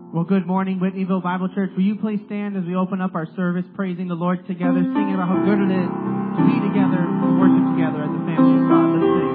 Well, good morning, Whitneyville Bible Church. Will you please stand as we open up our service, praising the Lord together, singing about how good it is to be together, to worship together as a family of God. Let's sing.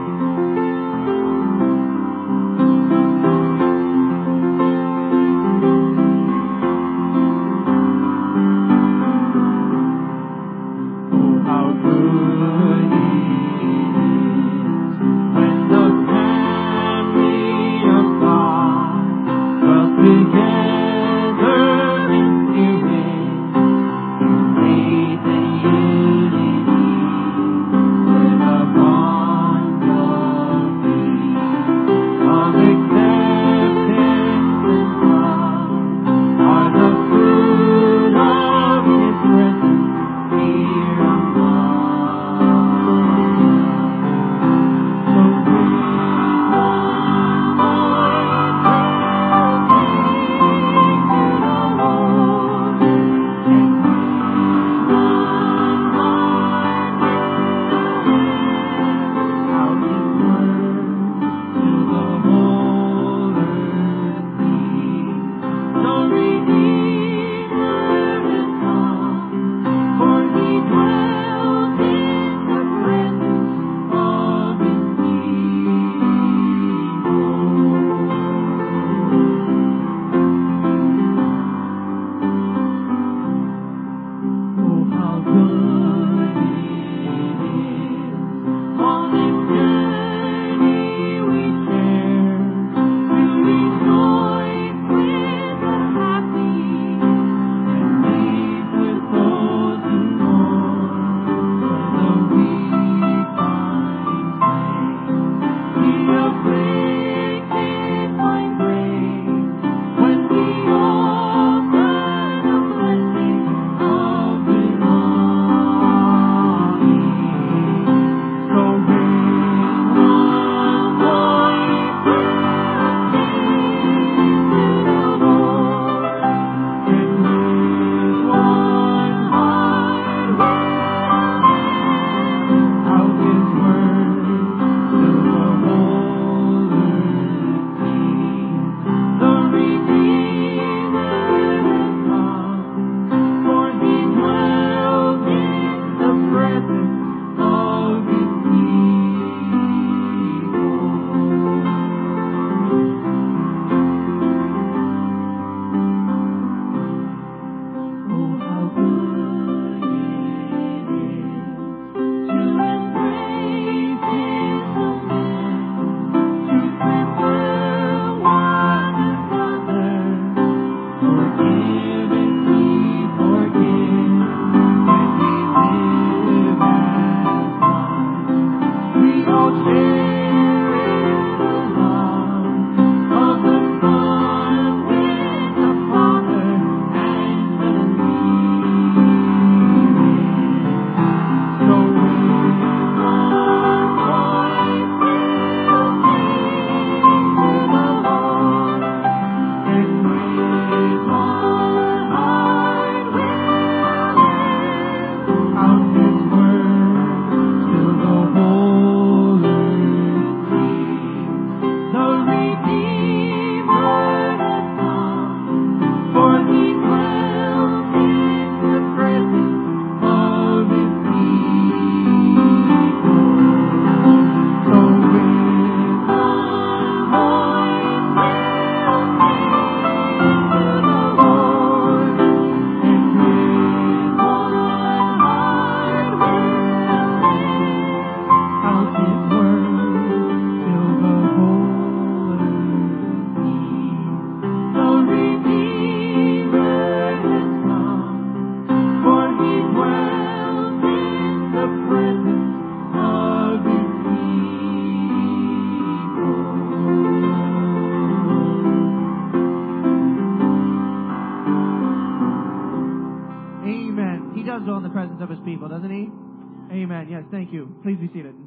Thank you. Please be seated.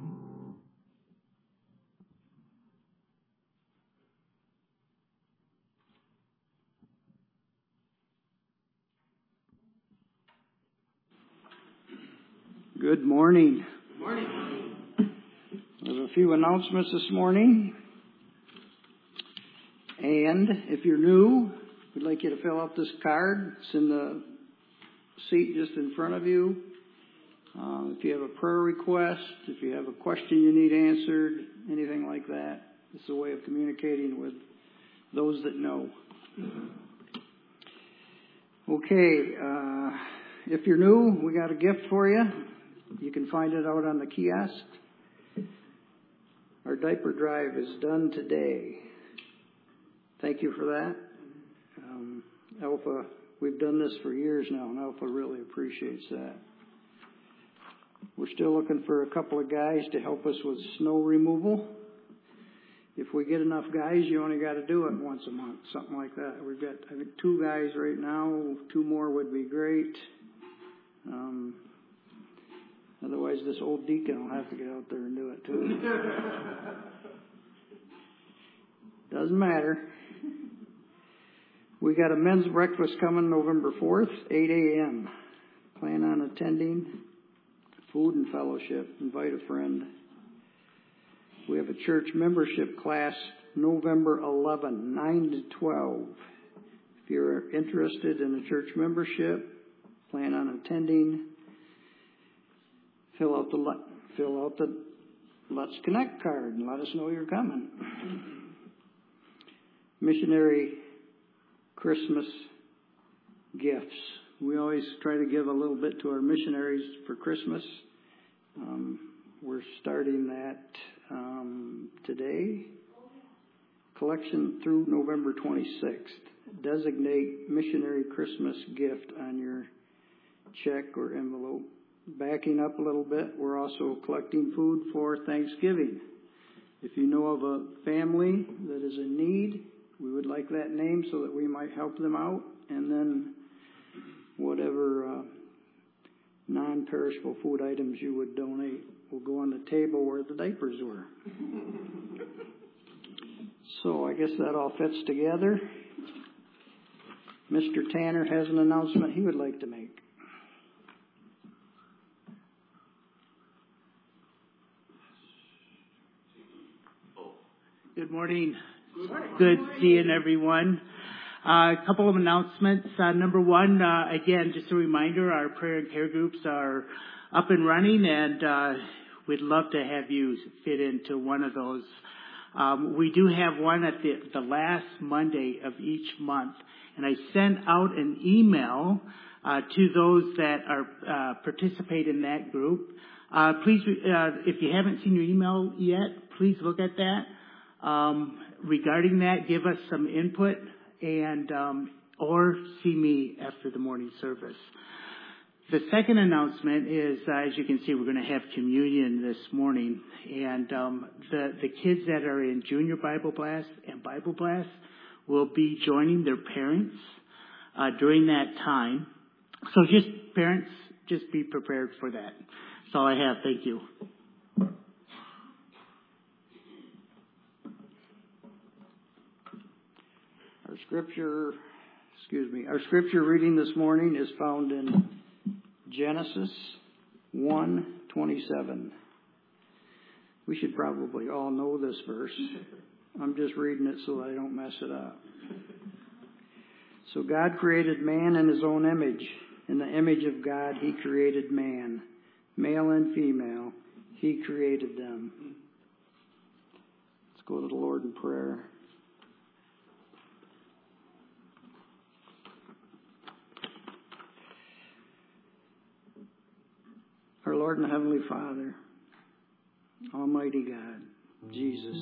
Good morning. Good morning. There's a few announcements this morning. And if you're new, We'd like you to fill out this card. It's in the seat just in front of you. If you have a prayer request, if you have a question you need answered, anything like that, it's a way of communicating with those that know. Okay, if you're new, we got a gift for you. You can find it out on the kiosk. Our diaper drive is done today. Thank you for that. Alpha, we've done this for years now, and Alpha really appreciates that. We're still looking for a couple of guys to help us with snow removal. If we get enough guys, you only got to do it once a month, something like that. We've got, I think, 2 guys right now. 2 more would be great. Otherwise, this old deacon will have to get out there and do it too. Doesn't matter. We got a men's breakfast coming November 4th, 8 a.m. Plan on attending. Food and fellowship. Invite a friend. We have a church membership class November 11, 9 to 12. If you're interested in a church membership, plan on attending. Fill out the Let's Connect card and let us know you're coming. Missionary Christmas gifts. We always try to give a little bit to our missionaries for Christmas. We're starting that today. Collection through November 26th. Designate missionary Christmas gift on your check or envelope. Backing up a little bit, we're also collecting food for Thanksgiving. If you know of a family that is in need, we would like that name so that we might help them out. And then whatever non-perishable food items you would donate will go on the table where the diapers were. So I guess that all fits together. Mr. Tanner has an announcement he would like to make. Good morning. Good seeing everyone. A couple of announcements. Number one, again, just a reminder, our prayer and care groups are up and running, and we'd love to have you fit into one of those. We do have one at the last Monday of each month, and I sent out an email to those that are participate in that group. Please, if you haven't seen your email yet, please look at that. Regarding that, give us some input and or see me after the morning service. The second announcement is, as you can see, we're going to have communion this morning, and the kids that are in Junior Bible Blast and Bible Blast will be joining their parents during that time. So just parents, just be prepared for that. That's all I have. Thank you. Our scripture reading this morning is found in Genesis 1:27. We should probably all know this verse. I'm just reading it so that I don't mess it up. So God created man in his own image. In the image of God, he created man. Male and female, he created them. Let's go to the Lord in prayer. Our Lord and Heavenly Father, Almighty God, Jesus,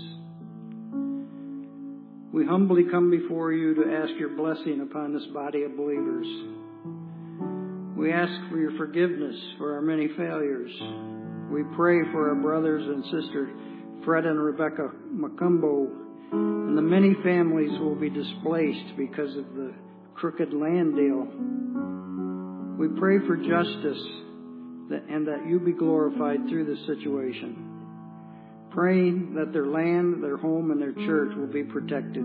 we humbly come before you to ask your blessing upon this body of believers. We ask for your forgiveness for our many failures. We pray for our brothers and sisters, Fred and Rebecca Macumbo, and the many families who will be displaced because of the crooked land deal. We pray for justice and that you be glorified through this situation. Praying that their land, their home, and their church will be protected.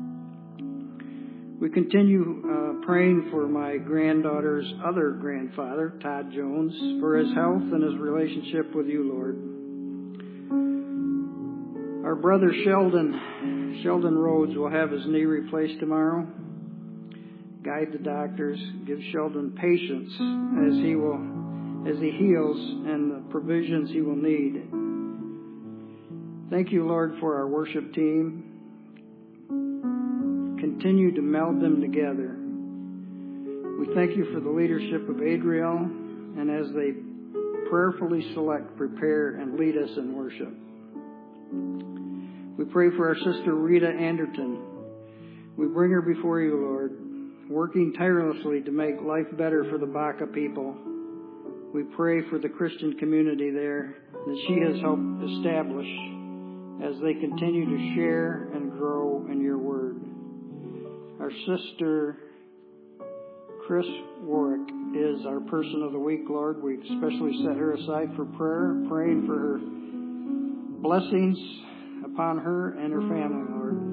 We continue praying for my granddaughter's other grandfather, Todd Jones, for his health and his relationship with you, Lord. Our brother Sheldon Rhodes will have his knee replaced tomorrow. Guide the doctors. Give Sheldon patience as he heals and the provisions he will need. Thank you, Lord, for our worship team. Continue to meld them together. We thank you for the leadership of Adriel, and as they prayerfully select, prepare, and lead us in worship. We pray for our sister Rita Anderton. We bring her before you, Lord, working tirelessly to make life better for the Baka people. We pray for the Christian community there that she has helped establish as they continue to share and grow in your word. Our sister Chris Warwick is our person of the week, Lord. We especially set her aside for prayer, praying for her blessings upon her and her family, Lord.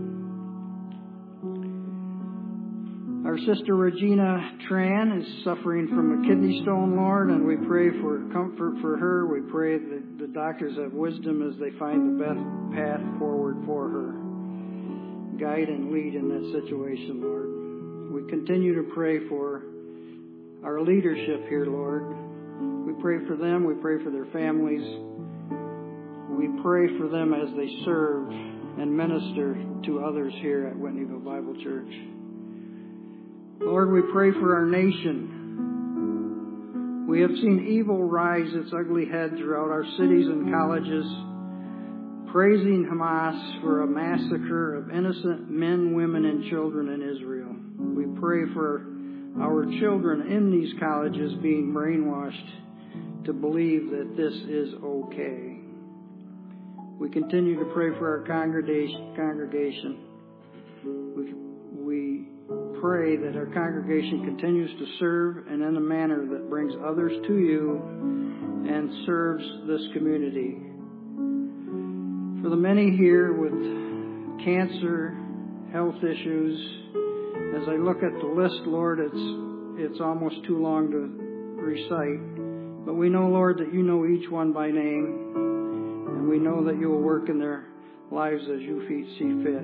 Our sister Regina Tran is suffering from a kidney stone, Lord, and we pray for comfort for her. We pray that the doctors have wisdom as they find the best path forward for her. Guide and lead in that situation, Lord. We continue to pray for our leadership here, Lord. We pray for them. We pray for their families. We pray for them as they serve and minister to others here at Whitneyville Bible Church. Lord, we pray for our nation. We have seen evil rise its ugly head throughout our cities and colleges, praising Hamas for a massacre of innocent men, women, and children in Israel. We pray for our children in these colleges being brainwashed to believe that this is okay. We continue to pray for our congregation. We pray that our congregation continues to serve and in a manner that brings others to you and serves this community. For the many here with cancer, health issues, as I look at the list, Lord, it's almost too long to recite. But we know, Lord, that you know each one by name, and we know that you will work in their lives as you see fit.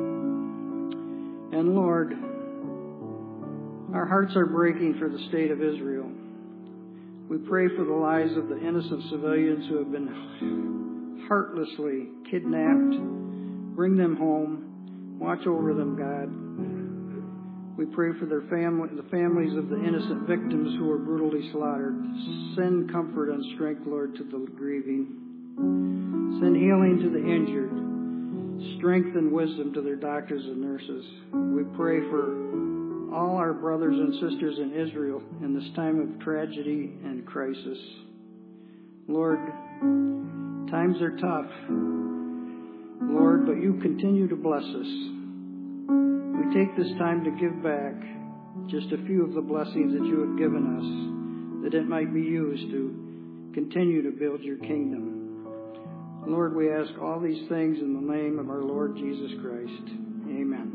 And Lord, our hearts are breaking for the state of Israel. We pray for the lives of the innocent civilians who have been heartlessly kidnapped. Bring them home. Watch over them, God. We pray for the families of the innocent victims who were brutally slaughtered. Send comfort and strength, Lord, to the grieving. Send healing to the injured. Strength and wisdom to their doctors and nurses. We pray for all our brothers and sisters in Israel in this time of tragedy and crisis. Lord, times are tough, Lord, but you continue to bless us. We take this time to give back just a few of the blessings that you have given us, that it might be used to continue to build your kingdom. Lord, we ask all these things in the name of our Lord Jesus Christ. Amen.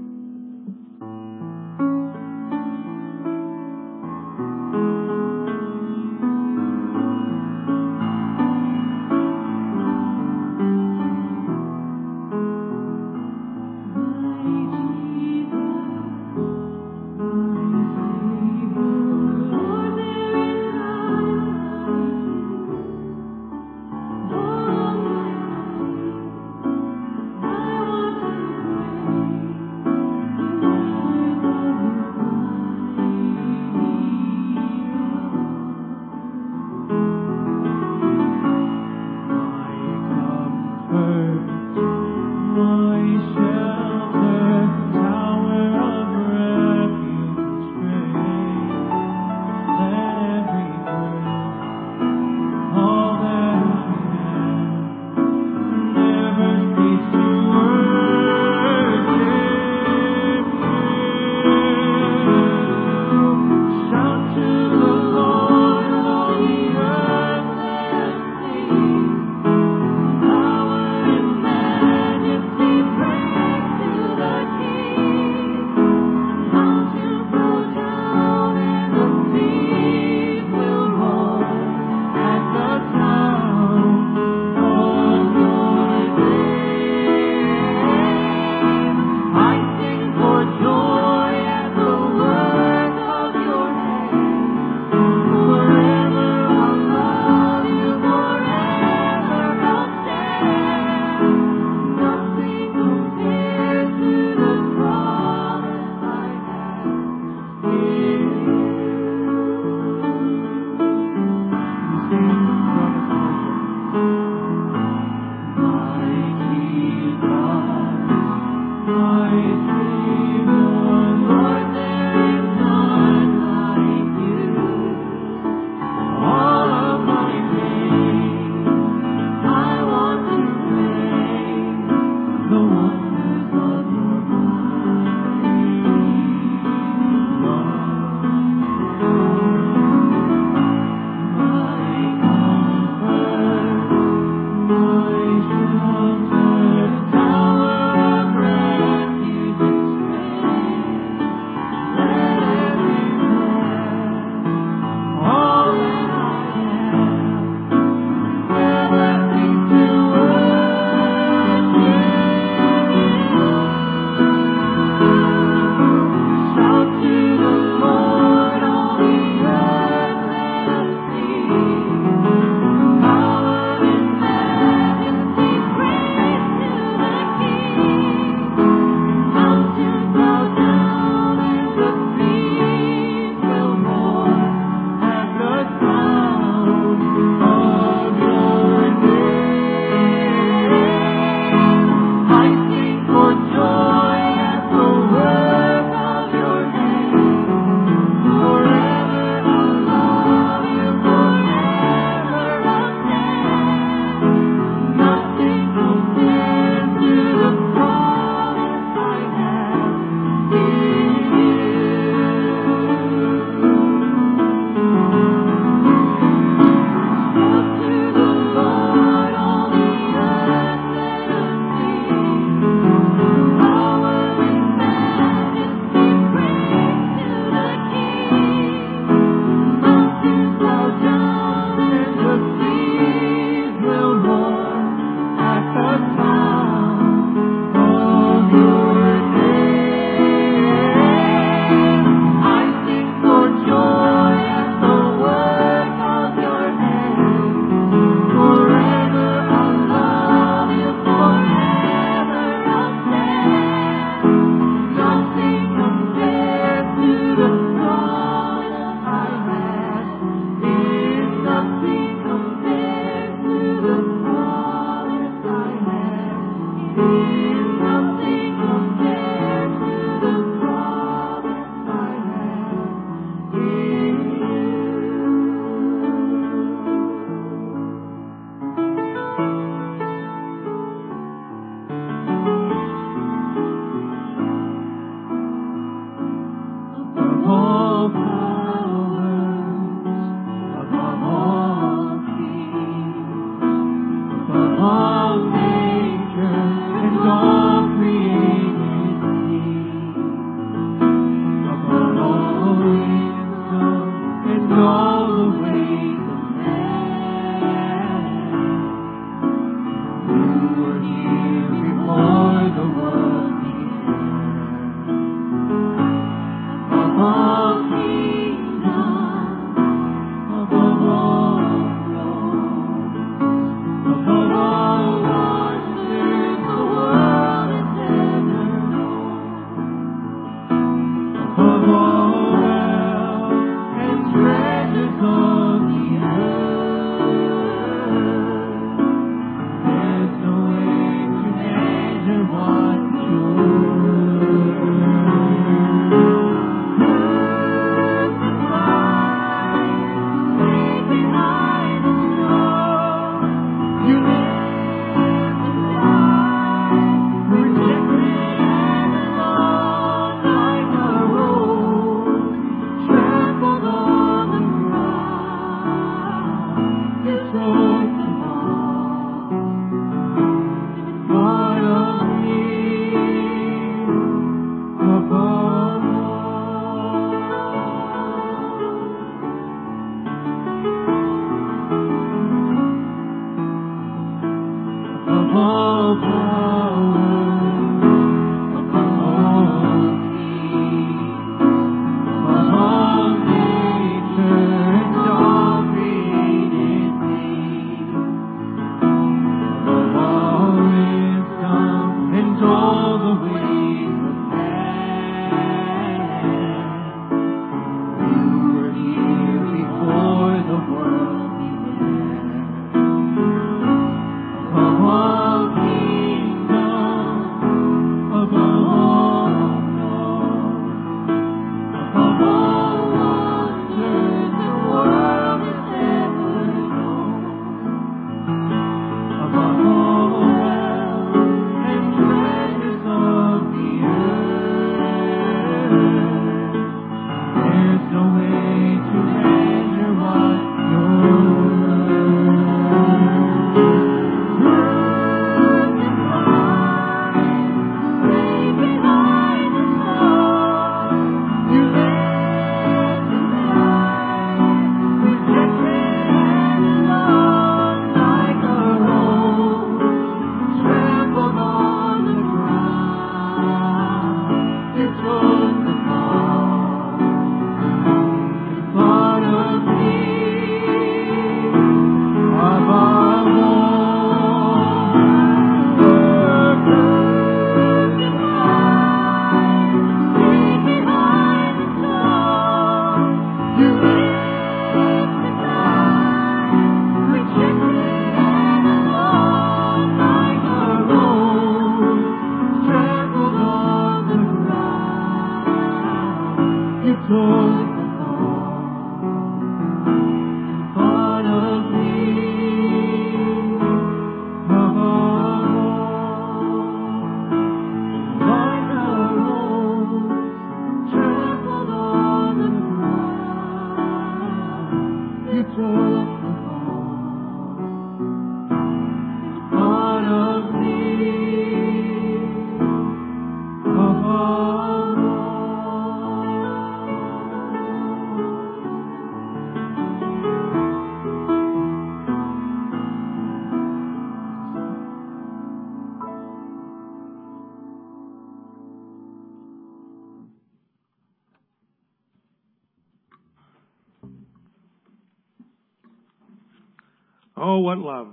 Oh, what love.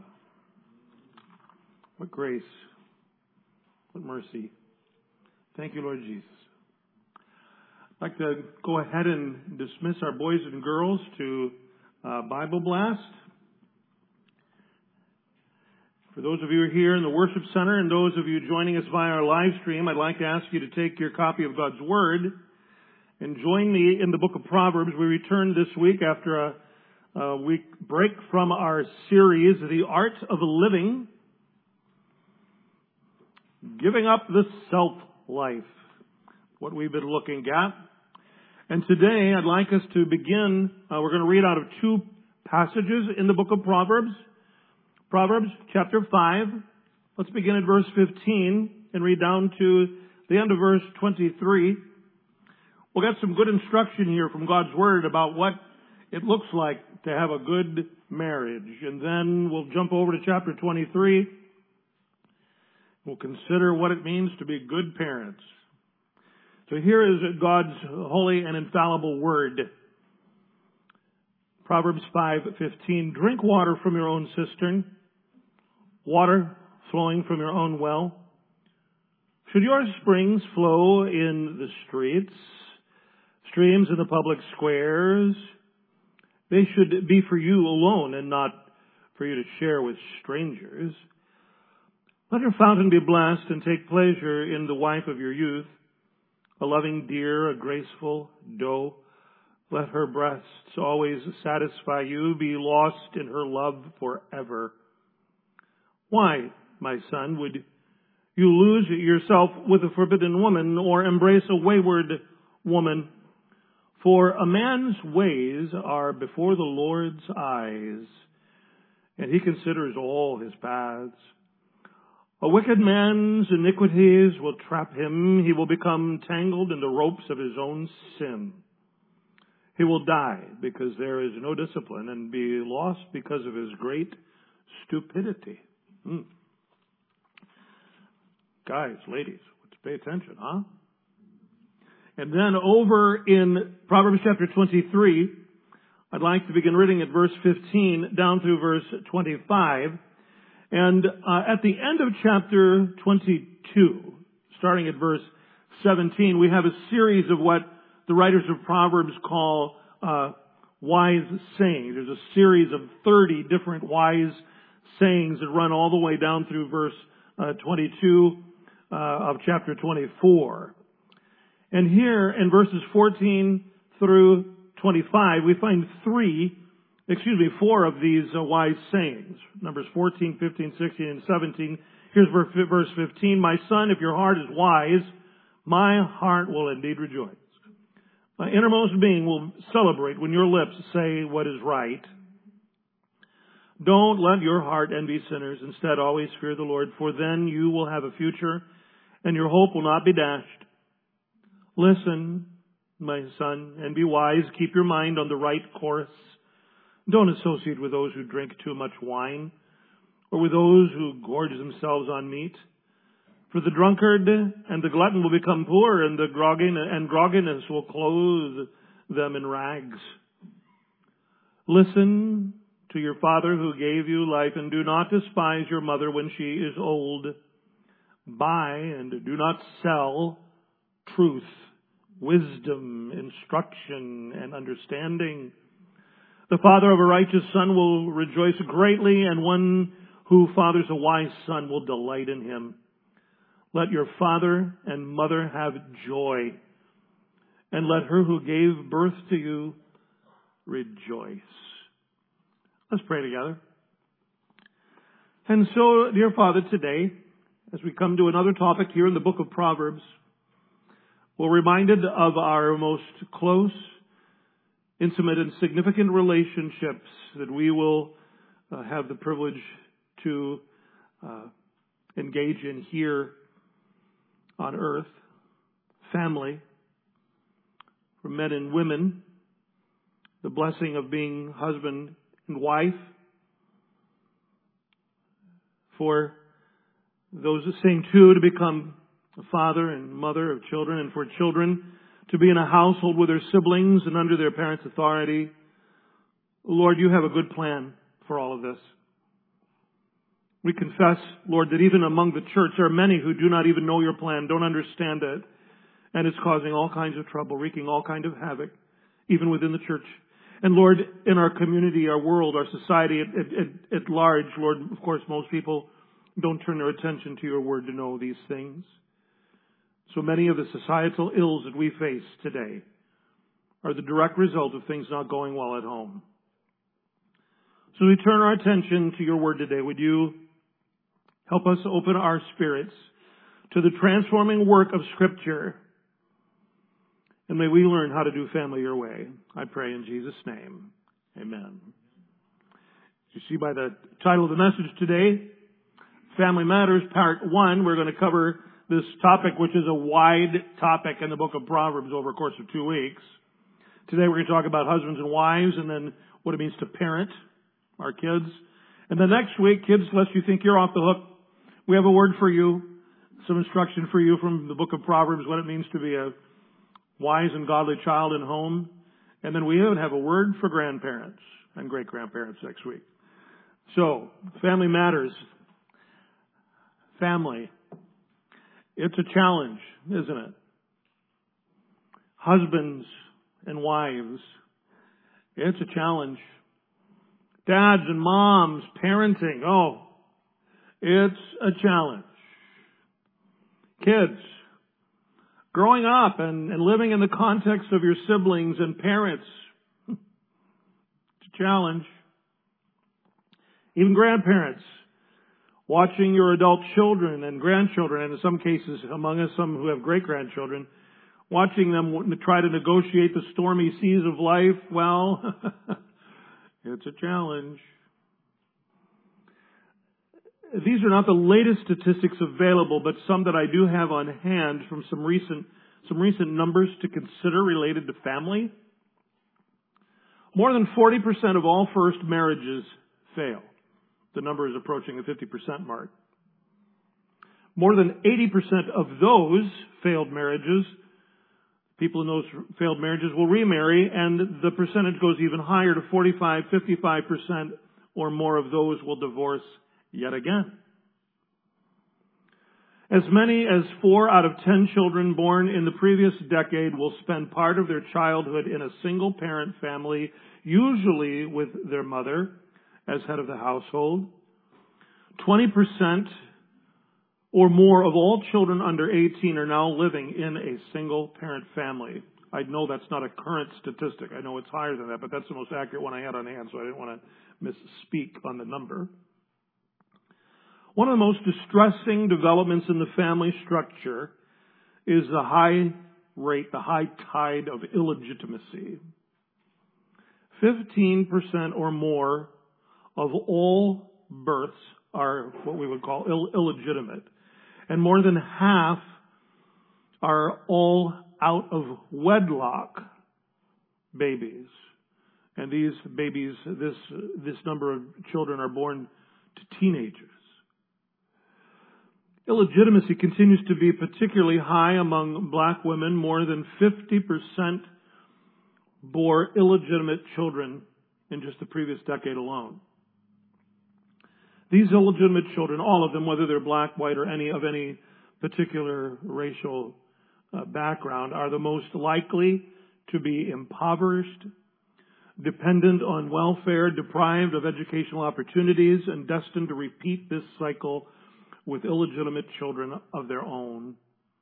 What grace. What mercy. Thank you, Lord Jesus. I'd like to go ahead and dismiss our boys and girls to Bible Blast. For those of you who are here in the worship center and those of you joining us via our live stream, I'd like to ask you to take your copy of God's Word and join me in the book of Proverbs. We return this week after a week break from our series, The Art of Living, Giving Up the Self-Life, what we've been looking at. And today I'd like us to begin, we're going to read out of two passages in the book of Proverbs. Proverbs chapter 5. Let's begin at verse 15 and read down to the end of verse 23. We'll get some good instruction here from God's Word about what it looks like to have a good marriage. And then we'll jump over to chapter 23. We'll consider what it means to be good parents. So here is God's holy and infallible Word. Proverbs 5:15. Drink water from your own cistern, water flowing from your own well. Should your springs flow in the streets, streams in the public squares, they should be for you alone and not for you to share with strangers. Let her fountain be blessed and take pleasure in the wife of your youth, a loving deer, a graceful doe. Let her breasts always satisfy you, be lost in her love forever. Why, my son, would you lose yourself with a forbidden woman or embrace a wayward woman? For a man's ways are before the Lord's eyes, and he considers all his paths. A wicked man's iniquities will trap him. He will become tangled in the ropes of his own sin. He will die because there is no discipline and be lost because of his great stupidity. Guys, ladies, let's pay attention, huh? And then over in Proverbs chapter 23, I'd like to begin reading at verse 15 down through verse 25. And at the end of chapter 22, starting at verse 17, we have a series of what the writers of Proverbs call wise sayings. There's a series of 30 different wise sayings that run all the way down through verse 22 of chapter 24. And here in verses 14 through 25, we find four of these wise sayings. Numbers 14, 15, 16, and 17. Here's verse 15. My son, if your heart is wise, my heart will indeed rejoice. My innermost being will celebrate when your lips say what is right. Don't let your heart envy sinners. Instead, always fear the Lord, for then you will have a future and your hope will not be dashed. Listen, my son, and be wise. Keep your mind on the right course. Don't associate with those who drink too much wine or with those who gorge themselves on meat. For the drunkard and the glutton will become poor, and the grogginess will clothe them in rags. Listen to your father who gave you life, and do not despise your mother when she is old. Buy and do not sell truth, wisdom, instruction, and understanding. The father of a righteous son will rejoice greatly, and one who fathers a wise son will delight in him. Let your father and mother have joy, and let her who gave birth to you rejoice. Let's pray together. And so, dear Father, today, as we come to another topic here in the book of Proverbs, we're reminded of our most close, intimate, and significant relationships that we will have the privilege to engage in here on earth. Family, for men and women, the blessing of being husband and wife, for those same two to become a father and mother of children, and for children to be in a household with their siblings and under their parents' authority. Lord, you have a good plan for all of this. We confess, Lord, that even among the church there are many who do not even know your plan, don't understand it, and it's causing all kinds of trouble, wreaking all kinds of havoc, even within the church. And Lord, in our community, our world, our society at large, Lord, of course, most people don't turn their attention to your word to know these things. So many of the societal ills that we face today are the direct result of things not going well at home. So we turn our attention to your word today. Would you help us open our spirits to the transforming work of Scripture And may we learn how to do family your way. I pray in Jesus' name. Amen. You see by the title of the message today, Family Matters, Part 1, we're going to cover this topic, which is a wide topic in the book of Proverbs over a course of 2 weeks. Today we're going to talk about husbands and wives, and then what it means to parent our kids. And then next week, kids, lest you think you're off the hook, we have a word for you, some instruction for you from the book of Proverbs, what it means to be a wise and godly child in home. And then we even have a word for grandparents and great-grandparents next week. So, Family Matters. Family. It's a challenge, isn't it? Husbands and wives. It's a challenge. Dads and moms, parenting. Oh, it's a challenge. Kids, growing up and living in the context of your siblings and parents. It's a challenge. Even grandparents, watching your adult children and grandchildren, and in some cases among us, some who have great-grandchildren, watching them try to negotiate the stormy seas of life, well, it's a challenge. These are not the latest statistics available, but some that I do have on hand from some recent numbers to consider related to family. More than 40% of all first marriages fail. The number is approaching the 50% mark. More than 80% of those failed marriages, people in those failed marriages will remarry, and the percentage goes even higher to 45, 55% or more of those will divorce yet again. As many as 4 out of 10 children born in the previous decade will spend part of their childhood in a single-parent family, usually with their mother as head of the household. 20% or more of all children under 18 are now living in a single-parent family. I know that's not a current statistic. I know it's higher than that, but that's the most accurate one I had on hand, so I didn't want to misspeak on the number. One of the most distressing developments in the family structure is the high tide of illegitimacy. 15% or more of all births are what we would call illegitimate. And more than half are all out of wedlock babies. And these babies, this number of children are born to teenagers. Illegitimacy continues to be particularly high among black women. More than 50% bore illegitimate children in just the previous decade alone. These illegitimate children, all of them, whether they're black, white, or any particular racial background, are the most likely to be impoverished, dependent on welfare, deprived of educational opportunities, and destined to repeat this cycle with illegitimate children of their own.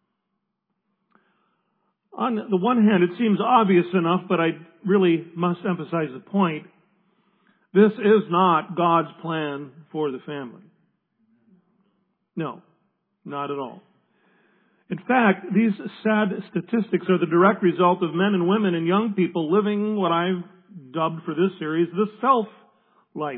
On the one hand, it seems obvious enough, but I really must emphasize the point. This is not God's plan for the family. No, not at all. In fact, these sad statistics are the direct result of men and women and young people living what I've dubbed for this series the self-life.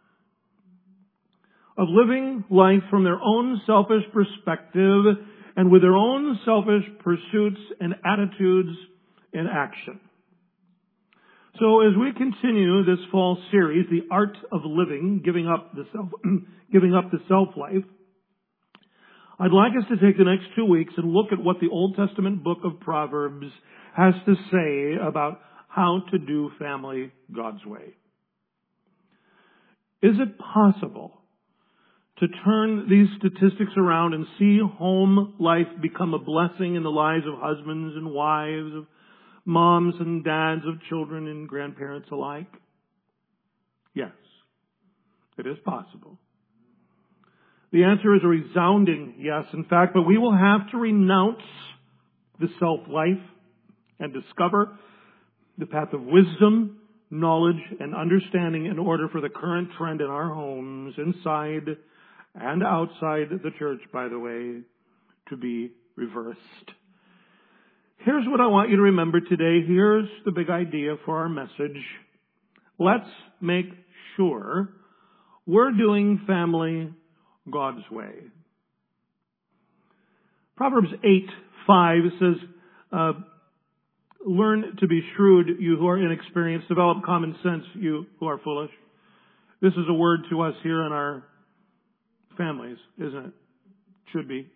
Of living life from their own selfish perspective and with their own selfish pursuits and attitudes in action. So as we continue this fall series, The Art of Living, giving up the self-life, I'd like us to take the next 2 weeks and look at what the Old Testament book of Proverbs has to say about how to do family God's way. Is it possible to turn these statistics around and see home life become a blessing in the lives of husbands and wives, of moms and dads, of children and grandparents alike? Yes, it is possible. The answer is a resounding yes, in fact, but we will have to renounce the self-life and discover the path of wisdom, knowledge, and understanding in order for the current trend in our homes, inside and outside the church, by the way, to be reversed. Here's what I want you to remember today. Here's the big idea for our message. Let's make sure we're doing family God's way. Proverbs 8:5 says, learn to be shrewd, you who are inexperienced. Develop common sense, you who are foolish. This is a word to us here in our families, isn't it? Should be.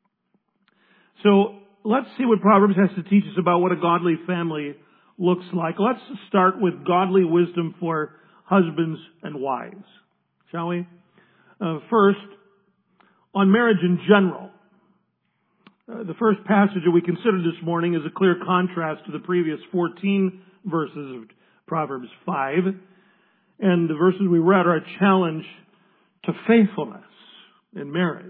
So let's see what Proverbs has to teach us about what a godly family looks like. Let's start with godly wisdom for husbands and wives, shall we? First, on marriage in general. The first passage that we considered this morning is a clear contrast to the previous 14 verses of Proverbs 5. And the verses we read are a challenge to faithfulness in marriage.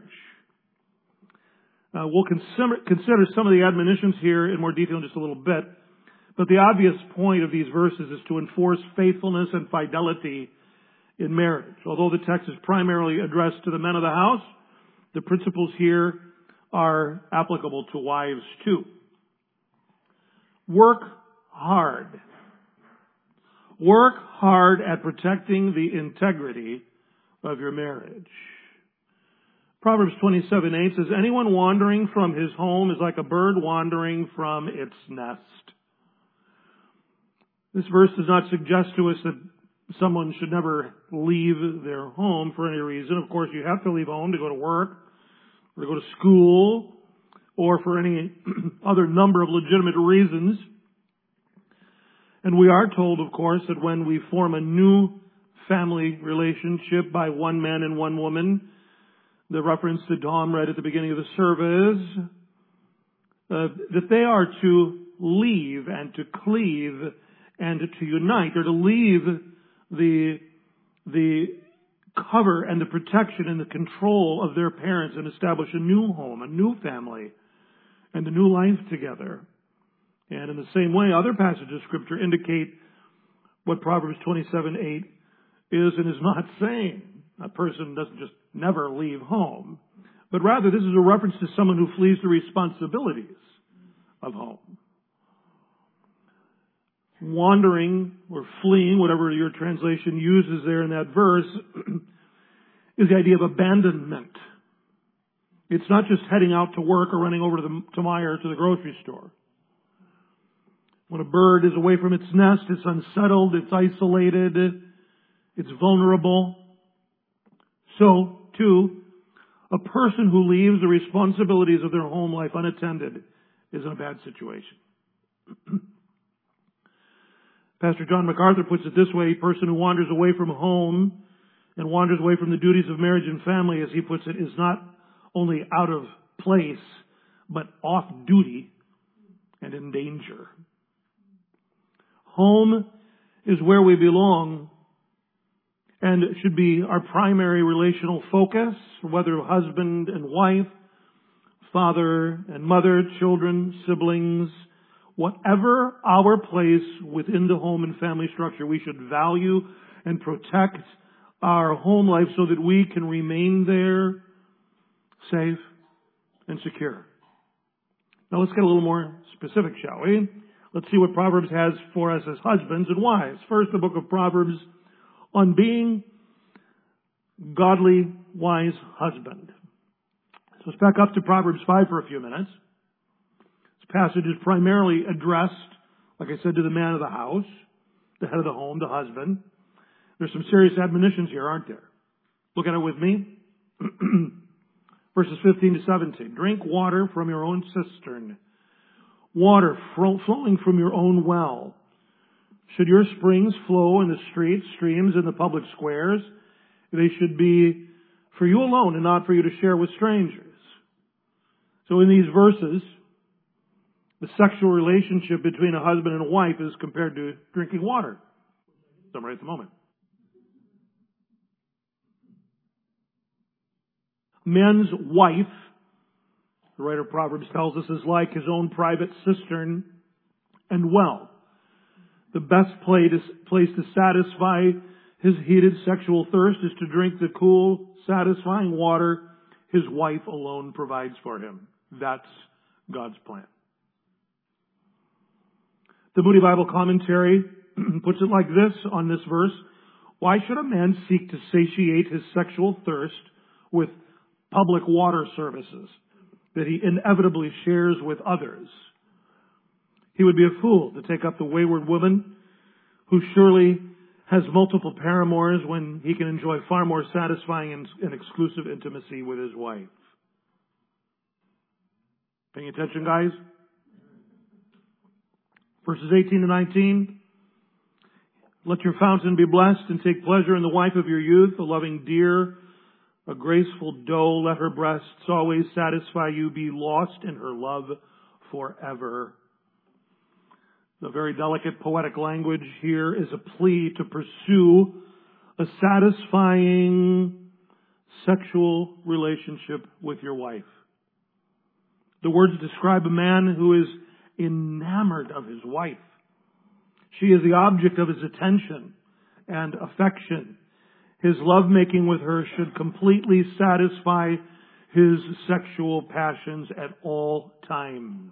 We'll consider some of the admonitions here in more detail in just a little bit. But the obvious point of these verses is to enforce faithfulness and fidelity in marriage. Although the text is primarily addressed to the men of the house, the principles here are applicable to wives too. Work hard. Work hard at protecting the integrity of your marriage. Proverbs 27:8 says, anyone wandering from his home is like a bird wandering from its nest. This verse does not suggest to us that someone should never leave their home for any reason. Of course, you have to leave home to go to work, or to go to school, or for any other number of legitimate reasons. And we are told, of course, that when we form a new family relationship by one man and one woman, the reference that Tom read at the beginning of the service, that they are to leave and to cleave and to unite. They're to leave the cover and the protection and the control of their parents and establish a new home, a new family, and a new life together. And in the same way, other passages of Scripture indicate what Proverbs 27:8 is and is not saying. A person doesn't just never leave home, but rather this is a reference to someone who flees the responsibilities of home. Wandering or fleeing, whatever your translation uses there in that verse, is the idea of abandonment. It's not just heading out to work or running over to Meijer to the grocery store. When a bird is away from its nest, it's unsettled, it's isolated, it's vulnerable. So, too, a person who leaves the responsibilities of their home life unattended is in a bad situation. Pastor John MacArthur puts it this way: a person who wanders away from home and wanders away from the duties of marriage and family, as he puts it, is not only out of place, but off duty and in danger. Home is where we belong and it should be our primary relational focus, whether husband and wife, father and mother, children, siblings, whatever our place within the home and family structure, we should value and protect our home life so that we can remain there safe and secure. Now let's get a little more specific, shall we? Let's see what Proverbs has for us as husbands and wives. First, the book of Proverbs on being godly, wise husband. So let's back up to Proverbs 5 for a few minutes. This passage is primarily addressed, like I said, to the man of the house, the head of the home, the husband. There's some serious admonitions here, aren't there? Look at it with me. Verses 15 to 17. Drink water from your own cistern, water flowing from your own well. Should your springs flow in the streets, streams in the public squares, they should be for you alone and not for you to share with strangers. So in these verses, the sexual relationship between a husband and a wife is compared to drinking water. Summary at the moment. Man's wife, the writer of Proverbs tells us, is like his own private cistern and well. The best place to satisfy his heated sexual thirst is to drink the cool, satisfying water his wife alone provides for him. That's God's plan. The Moody Bible Commentary puts it like this on this verse. Why should a man seek to satiate his sexual thirst with public water services that he inevitably shares with others? He would be a fool to take up the wayward woman who surely has multiple paramours when he can enjoy far more satisfying and exclusive intimacy with his wife. Paying attention, guys? Verses 18 to 19. Let your fountain be blessed and take pleasure in the wife of your youth, a loving deer, a graceful doe. Let her breasts always satisfy you. Be lost in her love forever. The very delicate poetic language here is a plea to pursue a satisfying sexual relationship with your wife. The words describe a man who is enamored of his wife. She is the object of his attention and affection. His lovemaking with her should completely satisfy his sexual passions at all times.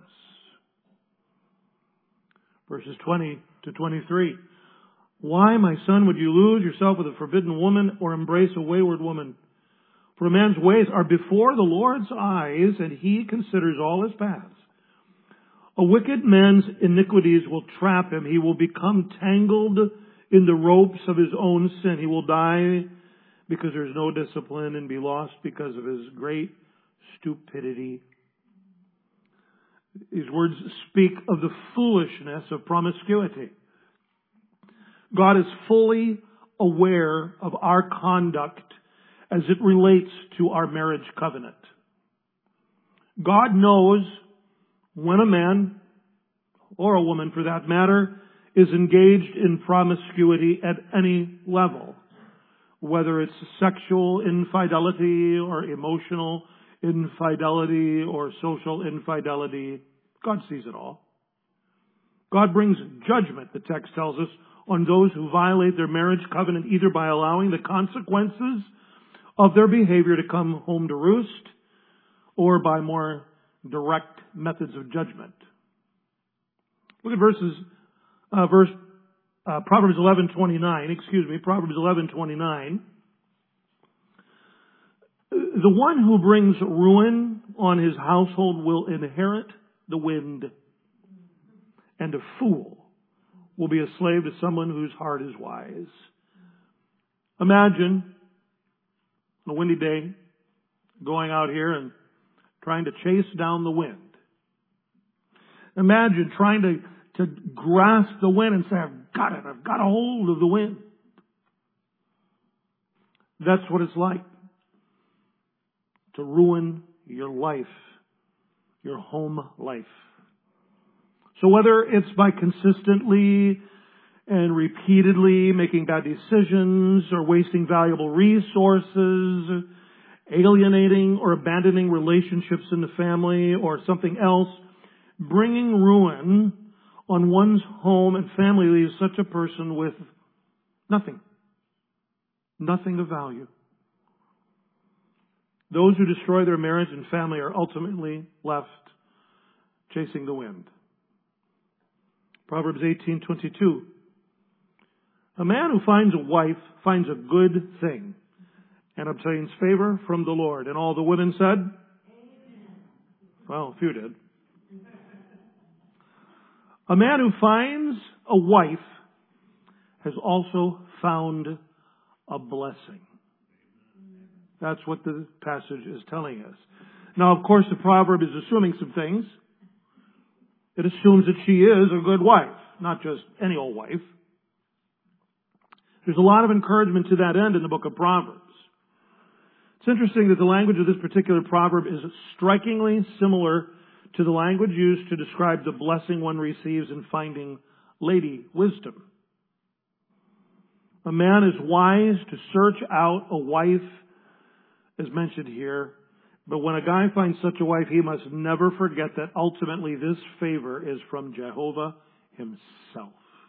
Verses 20 to 23. Why, my son, would you lose yourself with a forbidden woman or embrace a wayward woman? For a man's ways are before the Lord's eyes, and he considers all his paths. A wicked man's iniquities will trap him. He will become tangled in the ropes of his own sin. He will die because there's no discipline and be lost because of his great stupidity. These words speak of the foolishness of promiscuity. God is fully aware of our conduct as it relates to our marriage covenant. God knows when a man, or a woman for that matter, is engaged in promiscuity at any level, whether it's sexual infidelity or emotional infidelity or social infidelity. God sees it all. God brings judgment, the text tells us, on those who violate their marriage covenant, either by allowing the consequences of their behavior to come home to roost, or by more direct methods of judgment. Look at Proverbs 11:29. Proverbs 11:29. The one who brings ruin on his household will inherit the wind, and a fool will be a slave to someone whose heart is wise. Imagine on a windy day going out here and trying to chase down the wind. Imagine trying to grasp the wind and say, I've got it, I've got a hold of the wind. That's what it's like to ruin your life, your home life. So whether it's by consistently and repeatedly making bad decisions or wasting valuable resources, alienating or abandoning relationships in the family or something else, bringing ruin on one's home and family leaves such a person with nothing of value. Those who destroy their marriage and family are ultimately left chasing the wind. Proverbs 18:22. A man who finds a wife finds a good thing and obtains favor from the Lord. And all the women said? Amen. Well, a few did. A man who finds a wife has also found a blessing. That's what the passage is telling us. Now, of course, the proverb is assuming some things. It assumes that she is a good wife, not just any old wife. There's a lot of encouragement to that end in the book of Proverbs. It's interesting that the language of this particular proverb is strikingly similar to the language used to describe the blessing one receives in finding lady wisdom. A man is wise to search out a wife, as mentioned here, but when a guy finds such a wife, he must never forget that ultimately this favor is from Jehovah himself.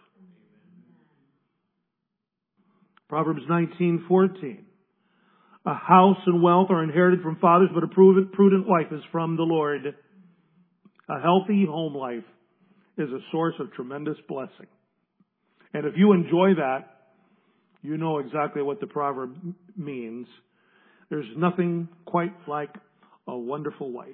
Proverbs 19:14. A house and wealth are inherited from fathers, but a prudent wife is from the Lord. A healthy home life is a source of tremendous blessing. And if you enjoy that, you know exactly what the proverb means. There's nothing quite like a wonderful wife.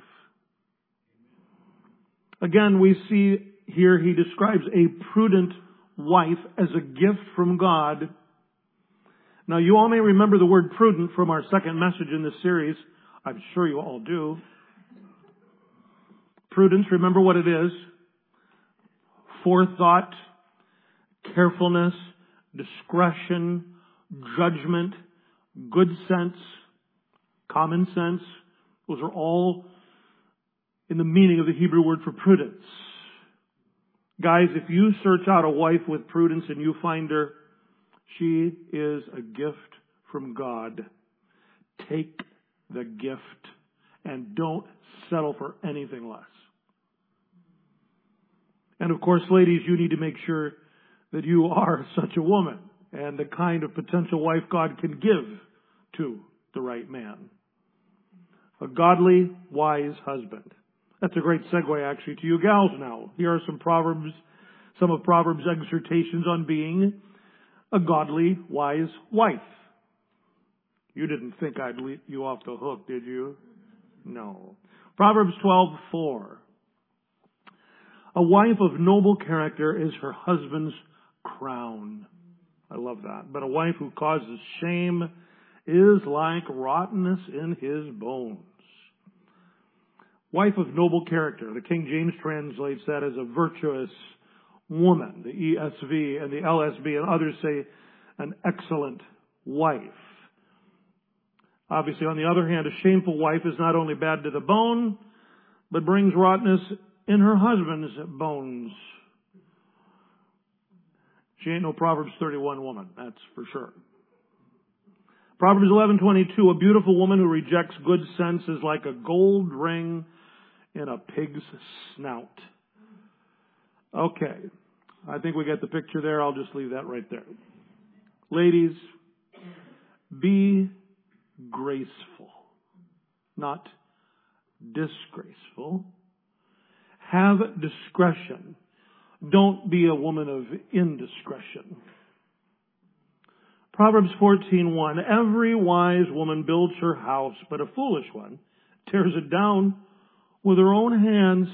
Again, we see here he describes a prudent wife as a gift from God. Now, you all may remember the word prudent from our second message in this series. I'm sure you all do. Prudence, remember what it is? Forethought, carefulness, discretion, judgment, good sense, common sense. Those are all in the meaning of the Hebrew word for prudence. Guys, if you search out a wife with prudence and you find her, she is a gift from God. Take the gift and don't settle for anything less. And of course, ladies, you need to make sure that you are such a woman and the kind of potential wife God can give to the right man. A godly, wise husband. That's a great segue actually to you gals now. Here are some of Proverbs' exhortations on being a godly, wise wife. You didn't think I'd let you off the hook, did you? No. Proverbs 12:4. A wife of noble character is her husband's crown. I love that. But a wife who causes shame is like rottenness in his bones. Wife of noble character. The King James translates that as a virtuous woman. The ESV and the LSB and others say an excellent wife. Obviously, on the other hand, a shameful wife is not only bad to the bone, but brings rottenness in her husband's bones. She ain't no Proverbs 31 woman, that's for sure. Proverbs 11:22, a beautiful woman who rejects good sense is like a gold ring in a pig's snout. Okay, I think we get the picture there. I'll just leave that right there. Ladies, be graceful, not disgraceful. Have discretion. Don't be a woman of indiscretion. Proverbs 14:1, every wise woman builds her house, but a foolish one tears it down with her own hands.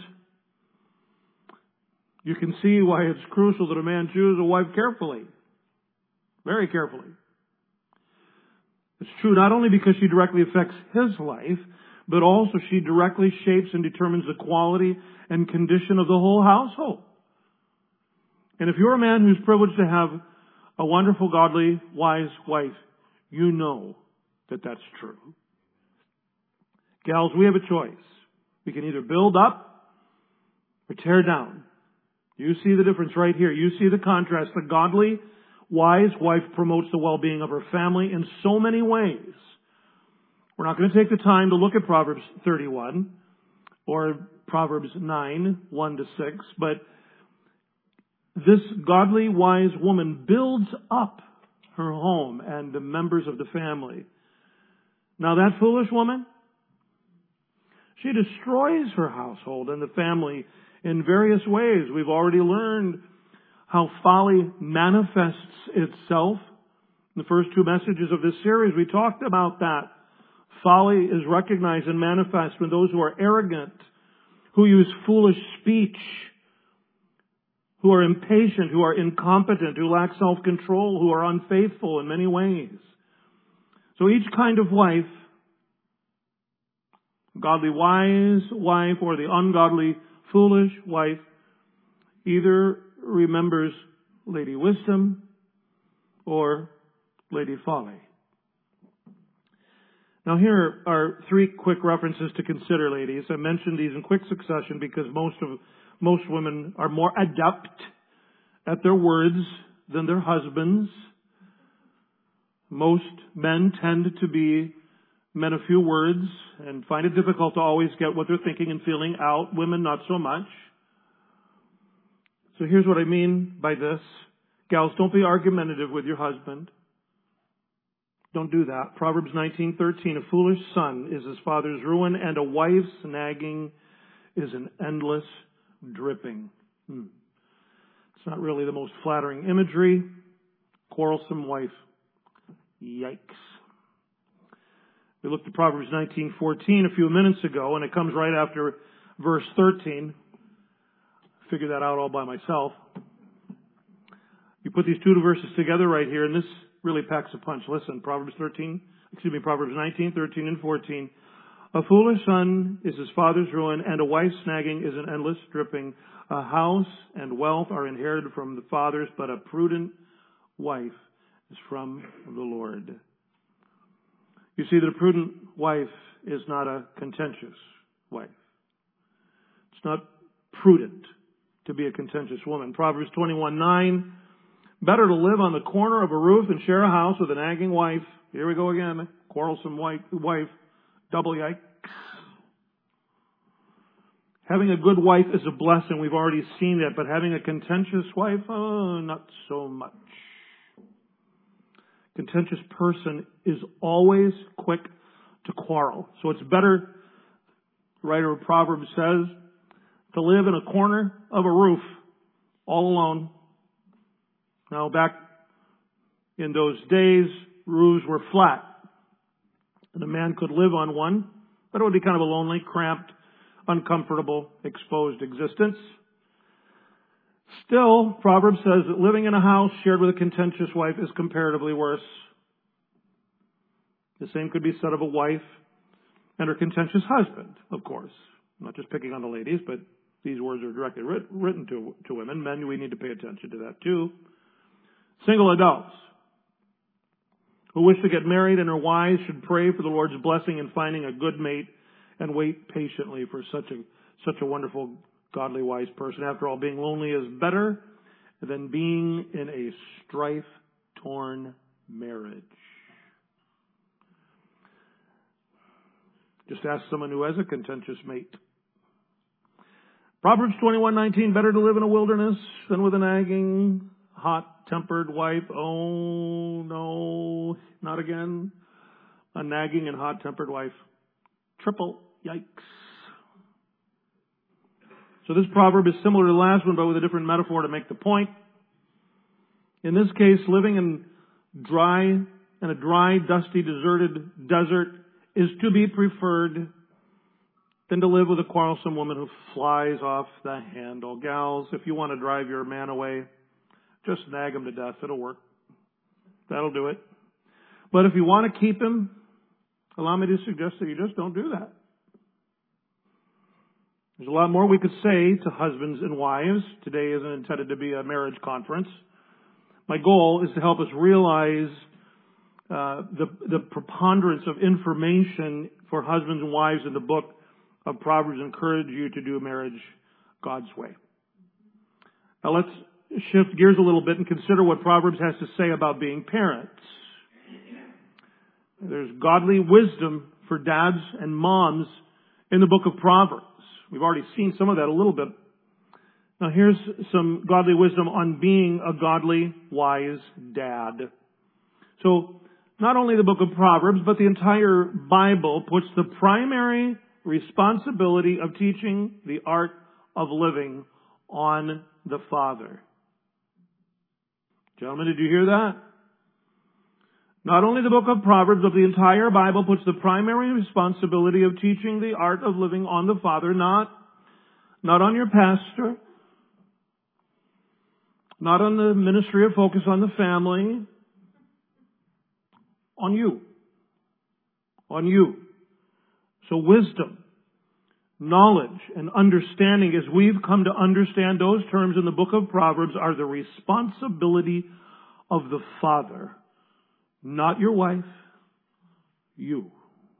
You can see why it's crucial that a man choose a wife carefully. Very carefully. It's true not only because she directly affects his life, but also she directly shapes and determines the quality and condition of the whole household. And if you're a man who's privileged to have a wonderful, godly, wise wife, you know that that's true. Gals, we have a choice. We can either build up or tear down. You see the difference right here. You see the contrast. The godly, wise wife promotes the well-being of her family in so many ways. We're not going to take the time to look at Proverbs 31 or Proverbs 9, 1-6, but this godly, wise woman builds up her home and the members of the family. Now that foolish woman, she destroys her household and the family in various ways. We've already learned how folly manifests itself. In the first two messages of this series, we talked about that. Folly is recognized and manifest when those who are arrogant, who use foolish speech, who are impatient, who are incompetent, who lack self-control, who are unfaithful in many ways. So each kind of wife, godly wise wife or the ungodly foolish wife, either remembers Lady Wisdom or Lady Folly. Now here are three quick references to consider, ladies. I mentioned these in quick succession because most women are more adept at their words than their husbands. Most men tend to be men of few words and find it difficult to always get what they're thinking and feeling out. Women, not so much. So here's what I mean by this. Gals, don't be argumentative with your husband. Don't do that. Proverbs 19:13, a foolish son is his father's ruin, and a wife's nagging is an endless dripping. It's not really the most flattering imagery. Quarrelsome wife. Yikes. We looked at Proverbs 19:14 a few minutes ago, and it comes right after verse 13. Figured that out all by myself. You put these two verses together right here, and this really packs a punch. Listen, Proverbs 19, 13, and 14. A foolish son is his father's ruin, and a wife's snagging is an endless dripping. A house and wealth are inherited from the fathers, but a prudent wife is from the Lord. You see, that a prudent wife is not a contentious wife. It's not prudent to be a contentious woman. Proverbs 21:9. Better to live on the corner of a roof than share a house with a nagging wife. Here we go again. Quarrelsome wife. Double yikes. Having a good wife is a blessing. We've already seen that. But having a contentious wife, not so much. Contentious person is always quick to quarrel. So it's better, the writer of Proverbs says, to live in a corner of a roof all alone. Now, back in those days, roofs were flat. And a man could live on one, but it would be kind of a lonely, cramped, uncomfortable, exposed existence. Still, Proverbs says that living in a house shared with a contentious wife is comparatively worse. The same could be said of a wife and her contentious husband, of course. I'm not just picking on the ladies, but these words are directly written to women. Men, we need to pay attention to that too. Single adults who wish to get married and are wise should pray for the Lord's blessing in finding a good mate and wait patiently for such a wonderful, godly, wise person. After all, being lonely is better than being in a strife-torn marriage. Just ask someone who has a contentious mate. Proverbs 21:19, better to live in a wilderness than with a nagging, hot-tempered wife. Oh, no, not again. A nagging and hot-tempered wife. Triple yikes. So this proverb is similar to the last one, but with a different metaphor to make the point. In this case, living in a dry, dusty, deserted desert is to be preferred than to live with a quarrelsome woman who flies off the handle. Gals, if you want to drive your man away, just nag him to death. It'll work. That'll do it. But if you want to keep him, allow me to suggest that you just don't do that. There's a lot more we could say to husbands and wives. Today isn't intended to be a marriage conference. My goal is to help us realize the preponderance of information for husbands and wives in the book of Proverbs. Encourage you to do marriage God's way. Now let's shift gears a little bit and consider what Proverbs has to say about being parents. There's godly wisdom for dads and moms in the book of Proverbs. We've already seen some of that a little bit. Now here's some godly wisdom on being a godly, wise dad. So, not only the book of Proverbs, but the entire Bible puts the primary responsibility of teaching the art of living on the father. Gentlemen, did you hear that? Not only the book of Proverbs, but the entire Bible puts the primary responsibility of teaching the art of living on the father, not on your pastor, not on the ministry of focus on the family, on you. On you. So wisdom, knowledge, and understanding, as we've come to understand those terms in the book of Proverbs, are the responsibility of the father. Not your wife, you.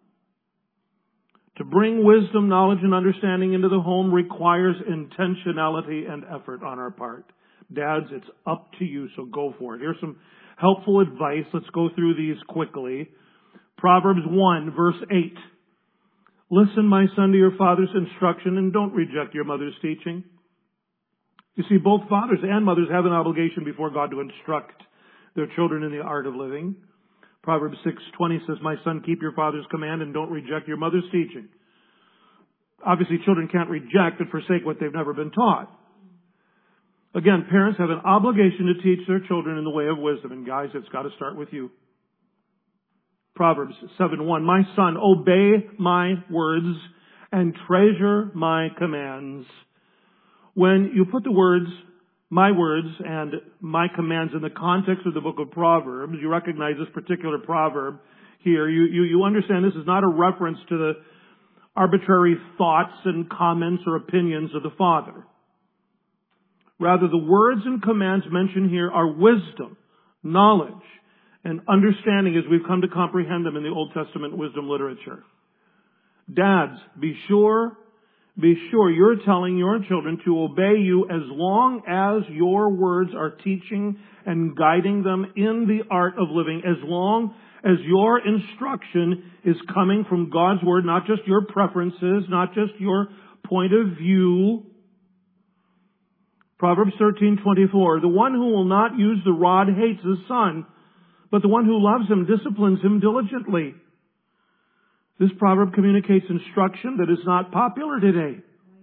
To bring wisdom, knowledge, and understanding into the home requires intentionality and effort on our part. Dads, it's up to you, so go for it. Here's some helpful advice. Let's go through these quickly. Proverbs 1, verse 8. Listen, my son, to your father's instruction, and don't reject your mother's teaching. You see, both fathers and mothers have an obligation before God to instruct their children in the art of living. Proverbs 6:20 says, my son, keep your father's command and don't reject your mother's teaching. Obviously, children can't reject and forsake what they've never been taught. Again, parents have an obligation to teach their children in the way of wisdom. And guys, it's got to start with you. Proverbs 7:1, my son, obey my words and treasure my commands. When you put the words, my words and my commands in the context of the book of Proverbs, you recognize this particular proverb here. You understand this is not a reference to the arbitrary thoughts and comments or opinions of the father. Rather, the words and commands mentioned here are wisdom, knowledge, and understanding as we've come to comprehend them in the Old Testament wisdom literature. Dads, be sure you're telling your children to obey you as long as your words are teaching and guiding them in the art of living, as long as your instruction is coming from God's Word, not just your preferences, not just your point of view. Proverbs 13:24, the one who will not use the rod hates his son, but the one who loves him disciplines him diligently. This proverb communicates instruction that is not popular today.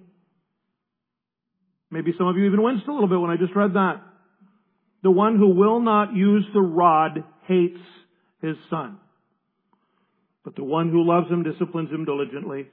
Maybe some of you even winced a little bit when I just read that. The one who will not use the rod hates his son, but the one who loves him disciplines him diligently.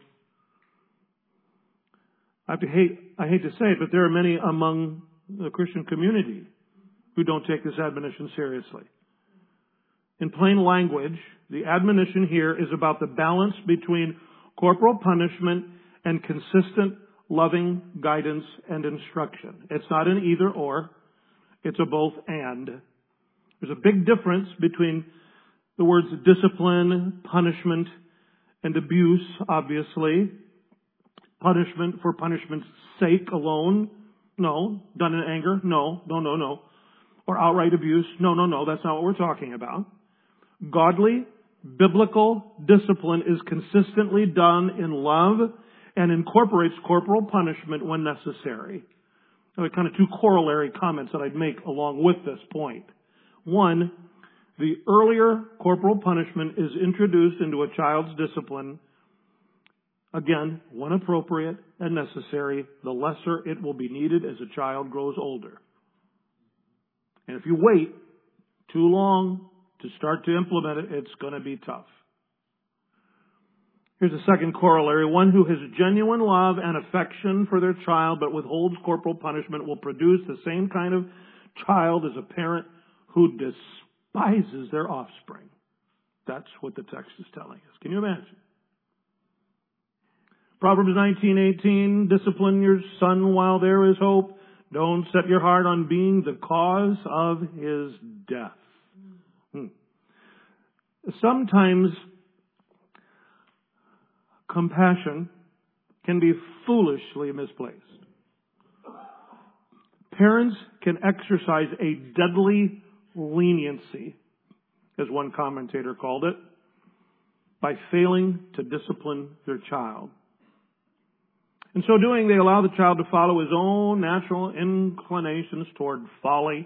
I hate to say it, but there are many among the Christian community who don't take this admonition seriously. In plain language, the admonition here is about the balance between corporal punishment and consistent, loving guidance and instruction. It's not an either or, it's a both and. There's a big difference between the words discipline, punishment, and abuse, obviously. Punishment for punishment's sake alone. No. Done in anger? No. Or outright abuse? No. That's not what we're talking about. Godly, biblical discipline is consistently done in love and incorporates corporal punishment when necessary. There are kind of two corollary comments that I'd make along with this point. One, the earlier corporal punishment is introduced into a child's discipline. Again, when appropriate and necessary, the lesser it will be needed as a child grows older. And if you wait too long to start to implement it, it's going to be tough. Here's a second corollary. One who has genuine love and affection for their child but withholds corporal punishment will produce the same kind of child as a parent who despises their offspring. That's what the text is telling us. Can you imagine? Proverbs 19:18, discipline your son while there is hope. Don't set your heart on being the cause of his death. Sometimes compassion can be foolishly misplaced. Parents can exercise a deadly leniency, as one commentator called it, by failing to discipline their child. In so doing, they allow the child to follow his own natural inclinations toward folly.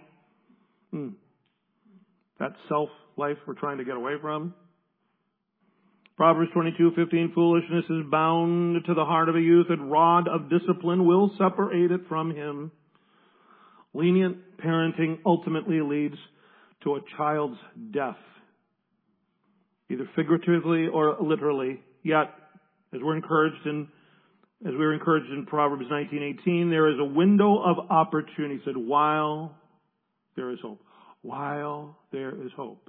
That self-life we're trying to get away from. Proverbs 22:15, foolishness is bound to the heart of a youth, and rod of discipline will separate it from him. Lenient parenting ultimately leads to a child's death, either figuratively or literally. Yet, as we're encouraged in Proverbs 19:18, there is a window of opportunity. He said, while there is hope. While there is hope.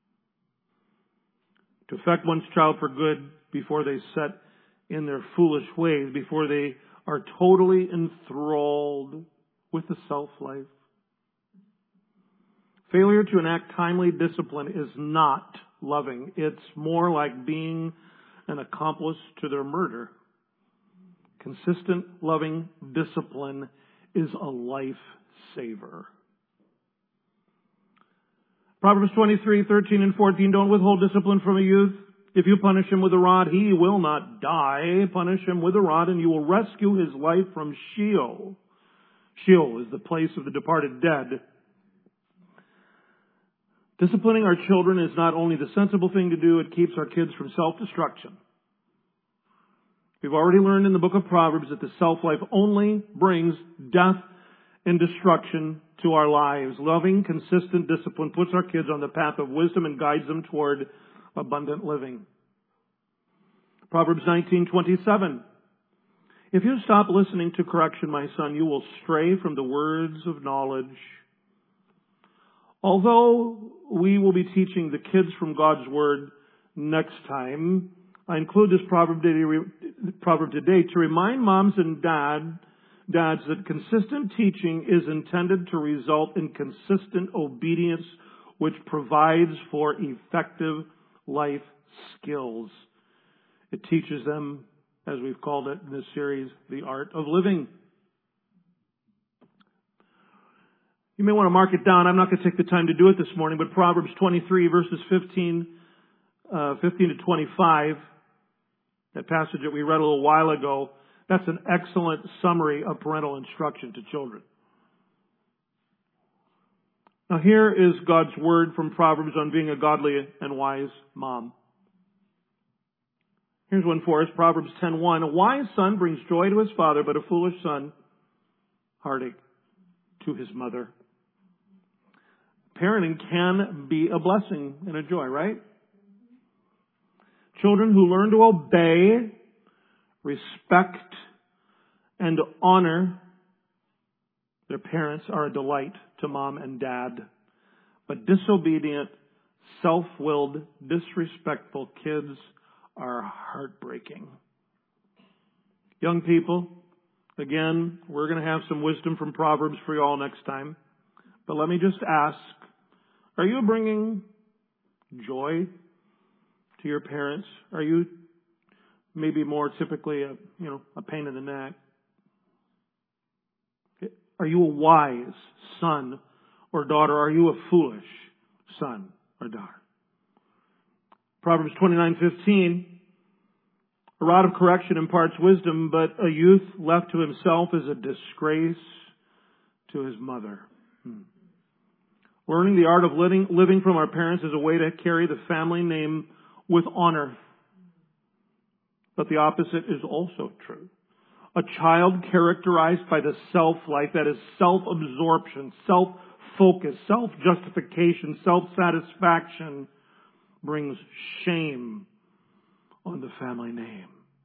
To affect one's child for good before they set in their foolish ways, before they are totally enthralled with the self-life. Failure to enact timely discipline is not loving. It's more like being an accomplice to their murder. Consistent, loving discipline is a life-saver. Proverbs 23:13 and 14, don't withhold discipline from a youth. If you punish him with a rod, he will not die. Punish him with a rod, and you will rescue his life from Sheol. Sheol is the place of the departed dead. Disciplining our children is not only the sensible thing to do, it keeps our kids from self-destruction. We've already learned in the book of Proverbs that the self-life only brings death destruction to our lives. Loving, consistent discipline puts our kids on the path of wisdom and guides them toward abundant living. Proverbs 19:27. If you stop listening to correction, my son, you will stray from the words of knowledge. Although we will be teaching the kids from God's Word next time, I include this proverb today to remind moms and dads that consistent teaching is intended to result in consistent obedience, which provides for effective life skills. It teaches them, as we've called it in this series, the art of living. You may want to mark it down. I'm not going to take the time to do it this morning, but Proverbs 23, verses 15 to 25, that passage that we read a little while ago, that's an excellent summary of parental instruction to children. Now here is God's word from Proverbs on being a godly and wise mom. Here's one for us, Proverbs 10:1. A wise son brings joy to his father, but a foolish son, heartache to his mother. Parenting can be a blessing and a joy, right? Children who learn to obey, respect, and honor their parents are a delight to mom and dad. But disobedient, self-willed, disrespectful kids are heartbreaking. Young people, again, we're going to have some wisdom from Proverbs for you all next time. But let me just ask, are you bringing joy to your parents? Are you maybe more typically a pain in the neck? Are you a wise son or daughter? Are you a foolish son or daughter? Proverbs 29:15. A rod of correction imparts wisdom, but a youth left to himself is a disgrace to his mother. Learning the art of living from our parents is a way to carry the family name with honor. But the opposite is also true. A child characterized by the self-life, that is self-absorption, self-focus, self-justification, self-satisfaction, brings shame on the family name.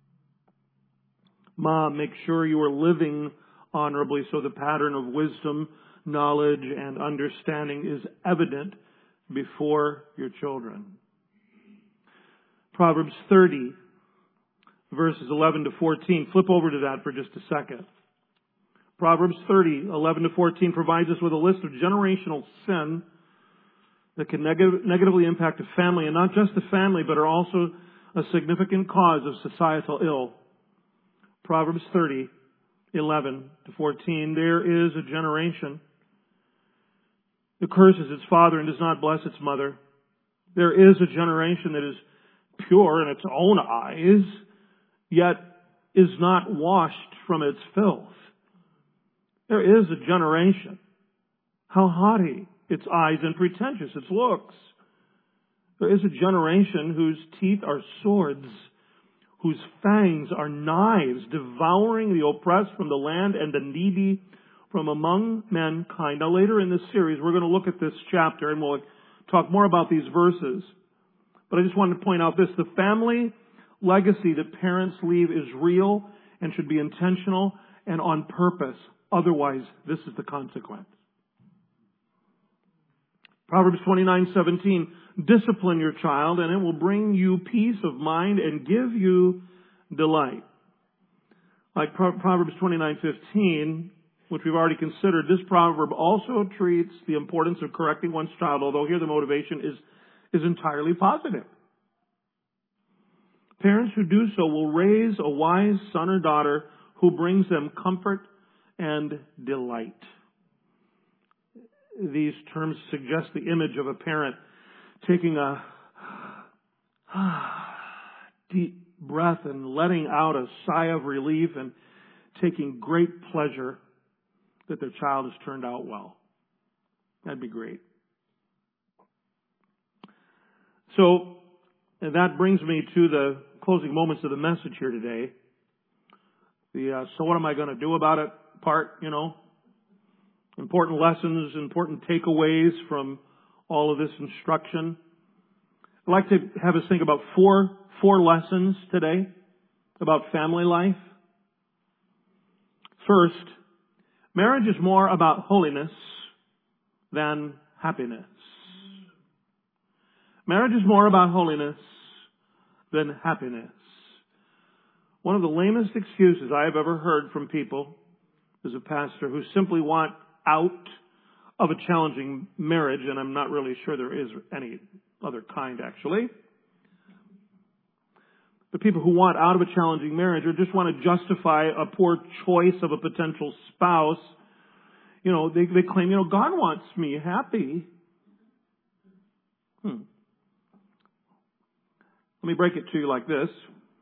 Mom, make sure you are living honorably so the pattern of wisdom, knowledge, and understanding is evident before your children. Proverbs 30, verses 11 to 14. Flip over to that for just a second. Proverbs 30, 11 to 14 provides us with a list of generational sin that can negatively impact a family, and not just the family, but are also a significant cause of societal ill. Proverbs 30, 11 to 14. There is a generation that curses its father and does not bless its mother. There is a generation that is pure in its own eyes, yet is not washed from its filth. There is a generation, how haughty its eyes and pretentious its looks. There is a generation whose teeth are swords, whose fangs are knives, devouring the oppressed from the land and the needy from among mankind. Now later in this series, we're going to look at this chapter and we'll talk more about these verses. But I just wanted to point out this. The family legacy that parents leave is real and should be intentional and on purpose. Otherwise, this is the consequence. Proverbs 29:17. Discipline your child, and it will bring you peace of mind and give you delight. Like Proverbs 29:15, which we've already considered, this proverb also treats the importance of correcting one's child, although here the motivation is entirely positive. Parents who do so will raise a wise son or daughter who brings them comfort and delight. These terms suggest the image of a parent taking a deep breath and letting out a sigh of relief and taking great pleasure that their child has turned out well. That'd be great. So that brings me to the closing moments of the message here today. So what am I going to do about it part, important lessons, important takeaways from all of this instruction. I'd like to have us think about four lessons today about family life. First, marriage is more about holiness than happiness. Marriage is more about holiness than happiness. One of the lamest excuses I have ever heard from people as a pastor who simply want out of a challenging marriage, and I'm not really sure there is any other kind actually, but people who want out of a challenging marriage or just want to justify a poor choice of a potential spouse, they claim, God wants me happy. Let me break it to you like this.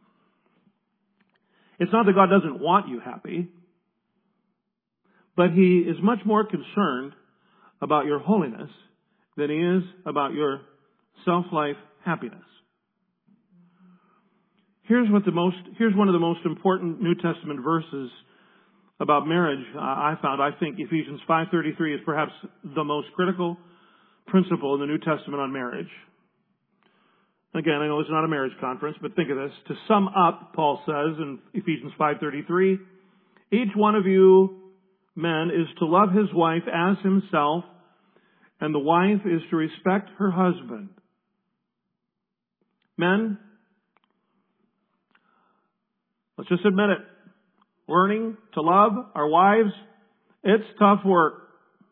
It's not that God doesn't want you happy, but He is much more concerned about your holiness than He is about your self-life happiness. Here's one of the most important New Testament verses about marriage I found. I think Ephesians 5:33 is perhaps the most critical principle in the New Testament on marriage. Again, I know it's not a marriage conference, but think of this. To sum up, Paul says in Ephesians 5:33, each one of you men is to love his wife as himself, and the wife is to respect her husband. Men, let's just admit it. Learning to love our wives, it's tough work.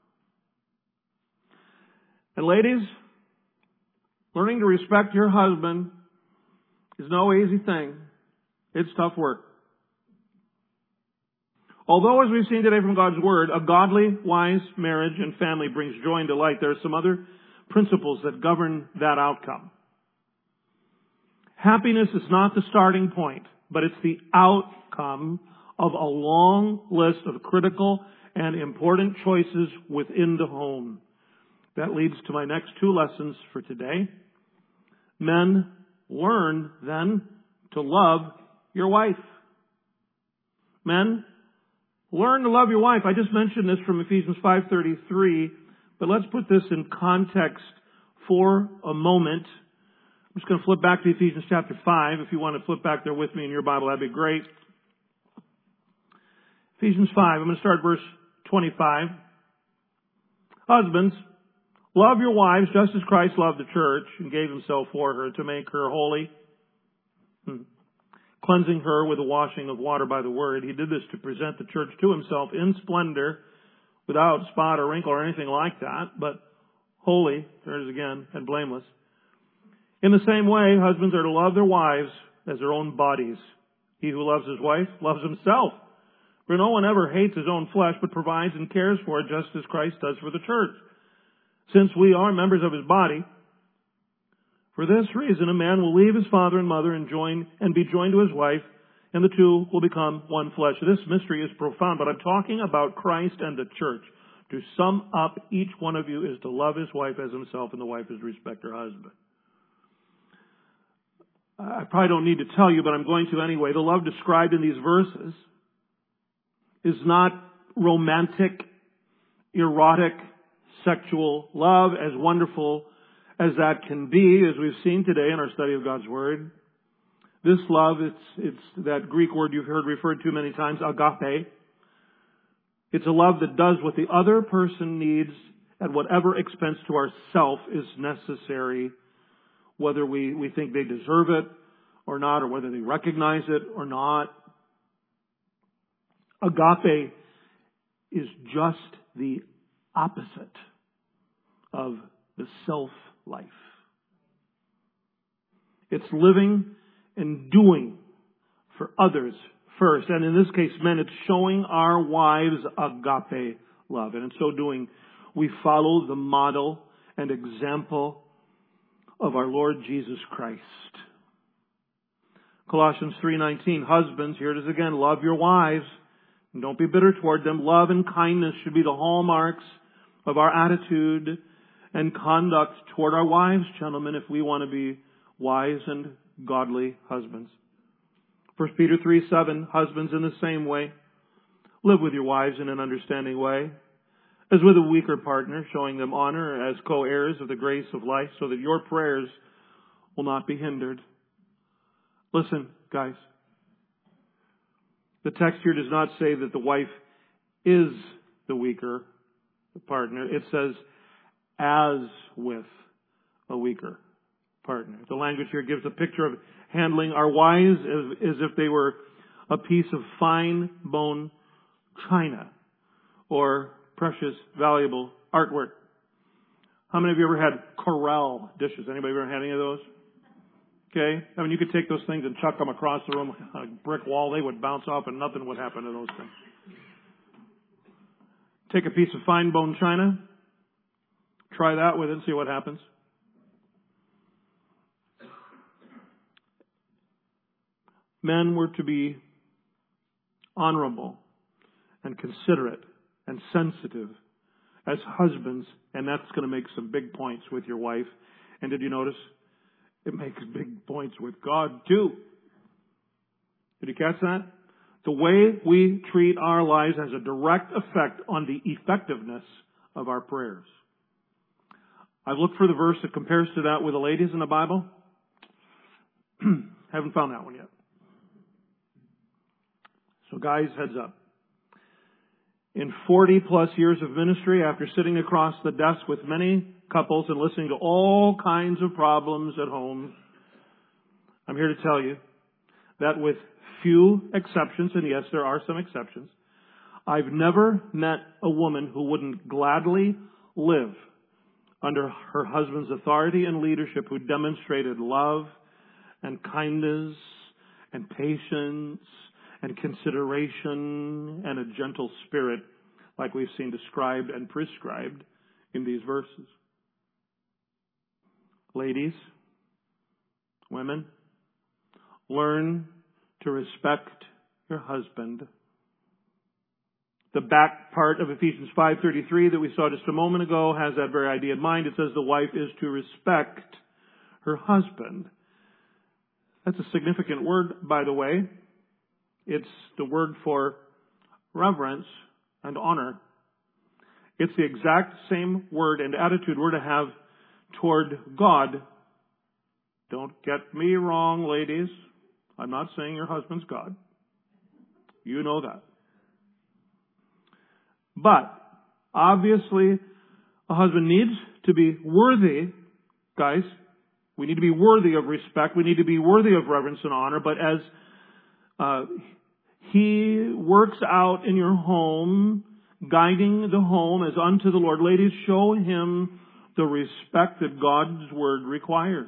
And ladies, learning to respect your husband is no easy thing. It's tough work. Although, as we've seen today from God's Word, a godly, wise marriage and family brings joy and delight, there are some other principles that govern that outcome. Happiness is not the starting point, but it's the outcome of a long list of critical and important choices within the home. That leads to my next two lessons for today. Men, learn then to love your wife. Men, learn to love your wife. I just mentioned this from Ephesians 5:33, but let's put this in context for a moment. I'm just going to flip back to Ephesians chapter 5. If you want to flip back there with me in your Bible, that'd be great. Ephesians 5, I'm going to start verse 25. Husbands, love your wives just as Christ loved the church and gave himself for her to make her holy, cleansing her with the washing of water by the word. He did this to present the church to himself in splendor, without spot or wrinkle or anything like that, but holy, there it is again, and blameless. In the same way, husbands are to love their wives as their own bodies. He who loves his wife loves himself. For no one ever hates his own flesh, but provides and cares for it just as Christ does for the church. Since we are members of his body, for this reason a man will leave his father and mother and be joined to his wife, and the two will become one flesh. This mystery is profound, but I'm talking about Christ and the church. To sum up, each one of you is to love his wife as himself, and the wife is to respect her husband. I probably don't need to tell you, but I'm going to anyway. The love described in these verses is not romantic, erotic, sexual love, as wonderful as that can be, as we've seen today in our study of God's Word. This love, it's that Greek word you've heard referred to many times, agape. It's a love that does what the other person needs at whatever expense to ourself is necessary, whether we think they deserve it or not, or whether they recognize it or not. Agape is just the opposite of the self-life. It's living and doing for others first. And in this case, men, it's showing our wives agape love. And in so doing, we follow the model and example of our Lord Jesus Christ. Colossians 3:19, husbands, here it is again, love your wives and don't be bitter toward them. Love and kindness should be the hallmarks of our attitude and conduct toward our wives, gentlemen, if we want to be wise and godly husbands. 1 Peter 3:7, husbands in the same way, live with your wives in an understanding way, as with a weaker partner, showing them honor as co-heirs of the grace of life, so that your prayers will not be hindered. Listen, guys. The text here does not say that the wife is the weaker partner. It says, as with a weaker partner. The language here gives a picture of handling our wives as if they were a piece of fine bone china or precious, valuable artwork. How many of you ever had Corelle dishes? Anybody ever had any of those? Okay? I mean, you could take those things and chuck them across the room on a brick wall. They would bounce off and nothing would happen to those things. Take a piece of fine bone china. Try that with it and see what happens. Men were to be honorable and considerate and sensitive as husbands, and that's going to make some big points with your wife. And did you notice? It makes big points with God too. Did you catch that? The way we treat our lives has a direct effect on the effectiveness of our prayers. I've looked for the verse that compares to that with the ladies in the Bible. Haven't found that one yet. So guys, heads up. In 40 plus years of ministry, after sitting across the desk with many couples and listening to all kinds of problems at home, I'm here to tell you that with few exceptions, and yes, there are some exceptions, I've never met a woman who wouldn't gladly live under her husband's authority and leadership, who demonstrated love and kindness and patience and consideration and a gentle spirit like we've seen described and prescribed in these verses. Ladies, women, learn to respect your husband. The back part of Ephesians 5:33 that we saw just a moment ago has that very idea in mind. It says the wife is to respect her husband. That's a significant word, by the way. It's the word for reverence and honor. It's the exact same word and attitude we're to have toward God. Don't get me wrong, ladies. I'm not saying your husband's God. You know that. But, obviously, a husband needs to be worthy, guys. We need to be worthy of respect. We need to be worthy of reverence and honor. But as he works out in your home, guiding the home as unto the Lord, ladies, show him the respect that God's Word requires.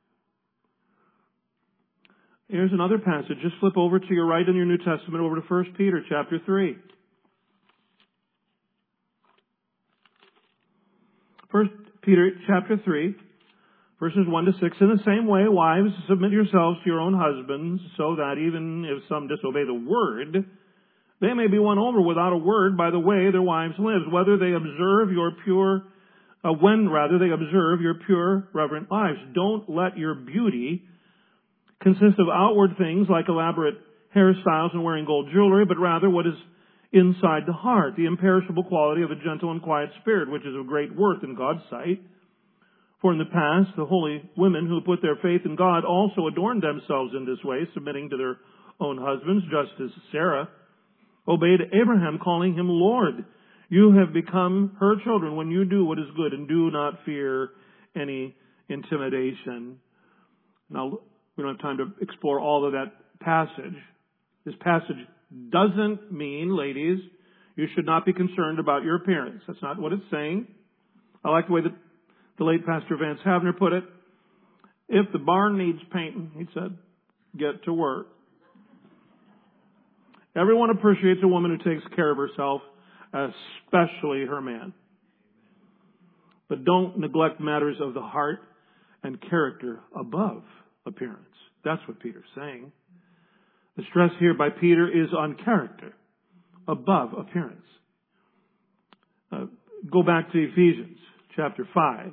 Here's another passage. Just flip over to your right in your New Testament, over to 1 Peter chapter 3. 1 Peter chapter 3, verses 1 to 6. In the same way, wives, submit yourselves to your own husbands, so that even if some disobey the word, they may be won over without a word by the way their wives live, when they observe your pure, reverent lives. Don't let your beauty consist of outward things like elaborate hairstyles and wearing gold jewelry, but rather what is inside the heart, the imperishable quality of a gentle and quiet spirit, which is of great worth in God's sight. For in the past, the holy women who put their faith in God also adorned themselves in this way, submitting to their own husbands, just as Sarah obeyed Abraham, calling him Lord. You have become her children when you do what is good and do not fear any intimidation. Now, we don't have time to explore all of that passage. This passage doesn't mean, ladies, you should not be concerned about your appearance. That's not what it's saying. I like the way that the late Pastor Vance Havner put it. If the barn needs painting, he said, get to work. Everyone appreciates a woman who takes care of herself, especially her man. But don't neglect matters of the heart and character above appearance. That's what Peter's saying. The stress here by Peter is on character above appearance. Go back to Ephesians chapter 5.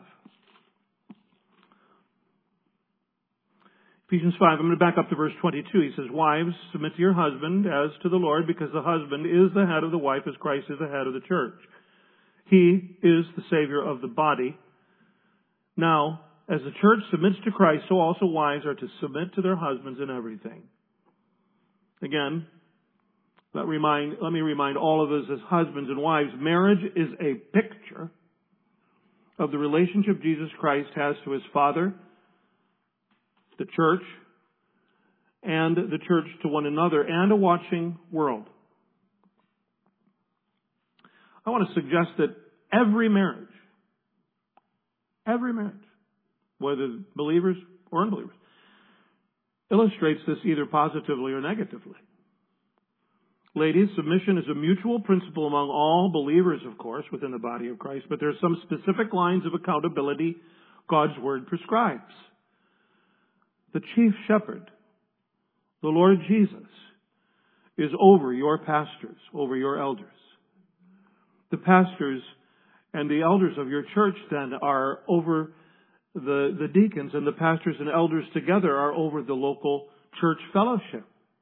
Ephesians 5, I'm going to back up to verse 22. He says, wives, submit to your husband as to the Lord, because the husband is the head of the wife as Christ is the head of the church. He is the Savior of the body. Now, as the church submits to Christ, so also wives are to submit to their husbands in everything. Again, let me remind all of us as husbands and wives, marriage is a picture of the relationship Jesus Christ has to His Father, the church, and the church to one another, and a watching world. I want to suggest that every marriage, whether believers or unbelievers, illustrates this either positively or negatively. Ladies, submission is a mutual principle among all believers, of course, within the body of Christ, but there are some specific lines of accountability God's Word prescribes. The chief shepherd, the Lord Jesus, is over your pastors, over your elders. The pastors and the elders of your church then are over the deacons, and the pastors and elders together are over the local church fellowship.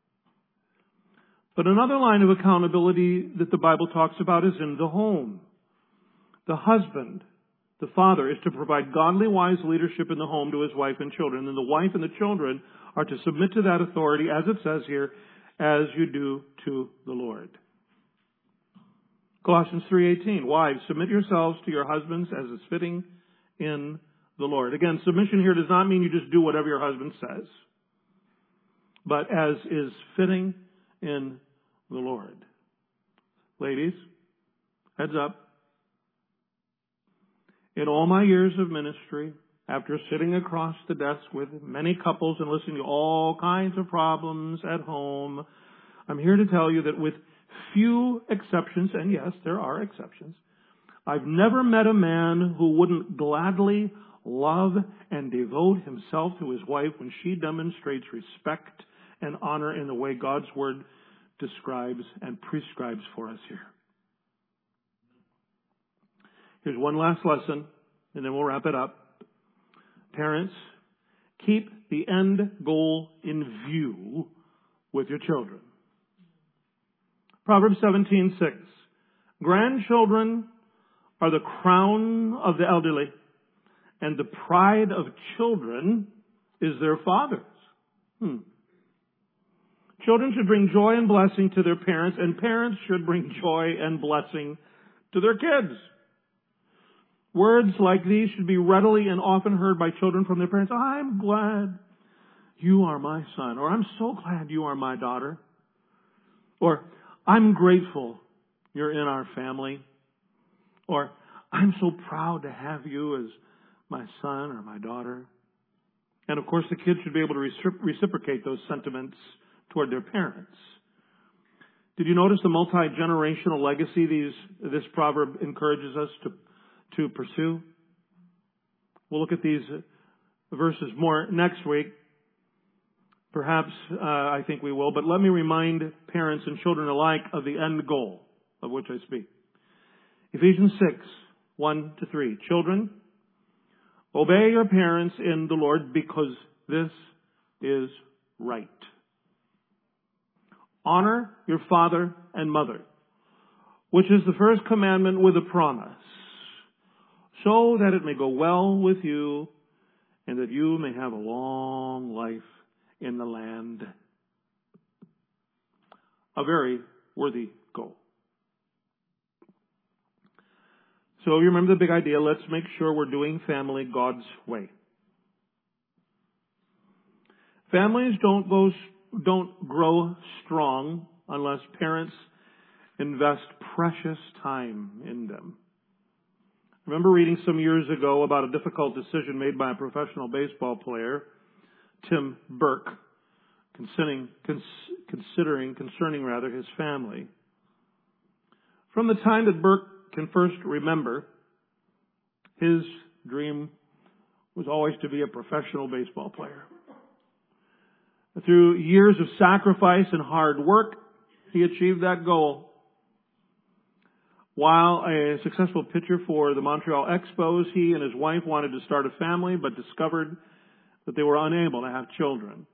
But another line of accountability that the Bible talks about is in the home. The husband, the father, is to provide godly, wise leadership in the home to his wife and children. And the wife and the children are to submit to that authority, as it says here, as you do to the Lord. Colossians 3:18, wives, submit yourselves to your husbands as is fitting in the Lord. Again, submission here does not mean you just do whatever your husband says, but as is fitting in the Lord. Ladies, heads up. In all my years of ministry, after sitting across the desk with many couples and listening to all kinds of problems at home, I'm here to tell you that with few exceptions, and yes, there are exceptions, I've never met a man who wouldn't gladly love and devote himself to his wife when she demonstrates respect and honor in the way God's Word describes and prescribes for us here. Here's one last lesson, and then we'll wrap it up. Parents, keep the end goal in view with your children. Proverbs 17:6. Grandchildren are the crown of the elderly, and the pride of children is their fathers. Children should bring joy and blessing to their parents, and parents should bring joy and blessing to their kids. Words like these should be readily and often heard by children from their parents. I'm glad you are my son, or I'm so glad you are my daughter, or I'm grateful you're in our family, or I'm so proud to have you as my son or my daughter. And of course, the kids should be able to reciprocate those sentiments toward their parents. Did you notice the multi-generational legacy this proverb encourages us to pursue? We'll look at these verses more next week. Perhaps, I think we will, but let me remind parents and children alike of the end goal of which I speak. Ephesians 6:1-3. Children, obey your parents in the Lord because this is right. Honor your father and mother, which is the first commandment with a promise, so that it may go well with you and that you may have a long life in the land. A very worthy goal. So you remember the big idea. Let's make sure we're doing family God's way. Families don't grow strong unless parents invest precious time in them. I remember reading some years ago about a difficult decision made by a professional baseball player, Tim Burke, concerning his family. From the time that Burke can first remember, his dream was always to be a professional baseball player. Through years of sacrifice and hard work, he achieved that goal. While a successful pitcher for the Montreal Expos, he and his wife wanted to start a family, but discovered that they were unable to have children.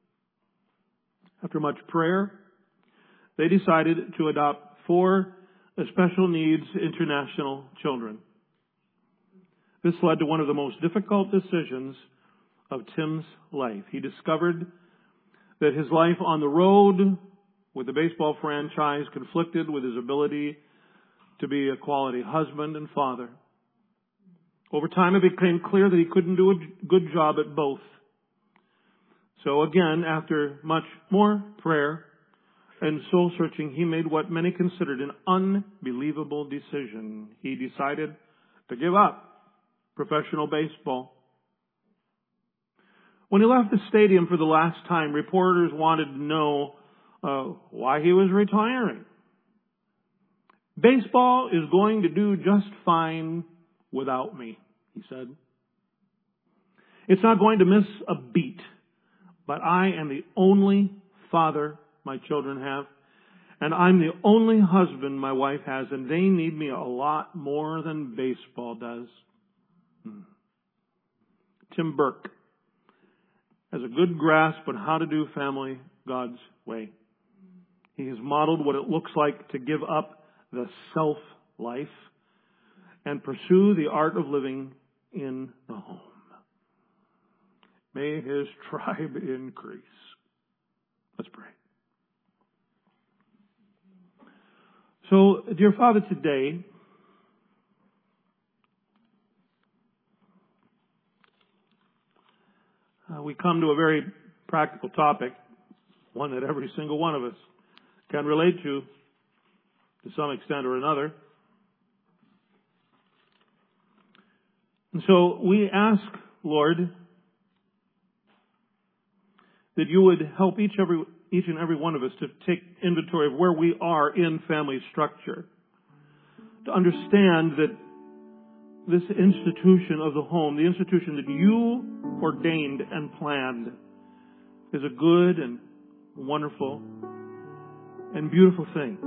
After much prayer, they decided to adopt 4 special needs international children. This led to one of the most difficult decisions of Tim's life. He discovered that his life on the road with the baseball franchise conflicted with his ability to be a quality husband and father. Over time, it became clear that he couldn't do a good job at both. So again, after much more prayer and soul searching, he made what many considered an unbelievable decision. He decided to give up professional baseball. When he left the stadium for the last time, reporters wanted to know why he was retiring. Baseball is going to do just fine without me, he said. It's not going to miss a beat, but I am the only father my children have, and I'm the only husband my wife has, and they need me a lot more than baseball does. Tim Burke has a good grasp on how to do family God's way. He has modeled what it looks like to give up the self-life and pursue the art of living in the home. May his tribe increase. Let's pray. So, dear Father, today, we come to a very practical topic, one that every single one of us can relate to some extent or another. And so we ask, Lord, that you would help each and every one of us to take inventory of where we are in family structure, to understand that this institution of the home, the institution that you ordained and planned, is a good and wonderful and beautiful thing.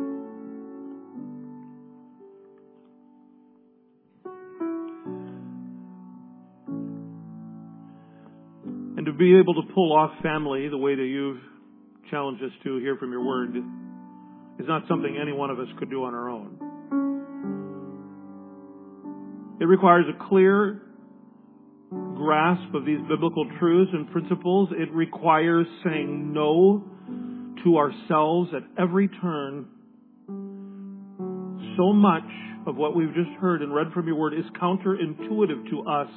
And to be able to pull off family the way that you've challenged us to hear from your word is not something any one of us could do on our own. It requires a clear grasp of these biblical truths and principles. It requires saying no to ourselves at every turn. So much of what we've just heard and read from your word is counterintuitive to us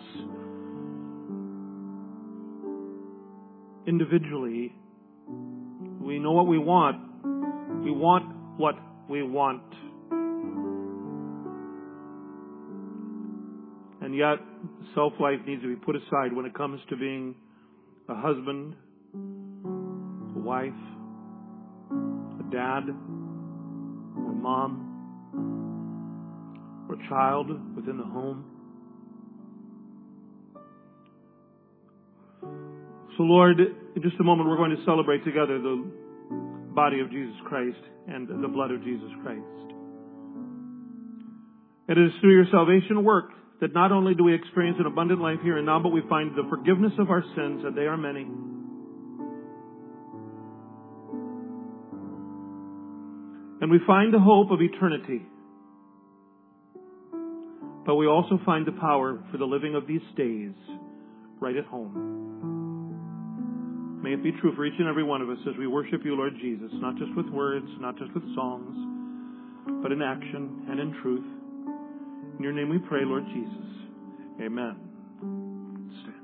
individually. We know what we want. We want what we want. And yet, self-life needs to be put aside when it comes to being a husband, a wife, a dad, or a mom, or a child within the home. So Lord, in just a moment we're going to celebrate together the body of Jesus Christ and the blood of Jesus Christ. It is through your salvation work that not only do we experience an abundant life here and now, but we find the forgiveness of our sins, and they are many. And we find the hope of eternity. But we also find the power for the living of these days right at home. May it be true for each and every one of us as we worship you, Lord Jesus, not just with words, not just with songs, but in action and in truth. In your name we pray, Lord Jesus. Amen. Stand.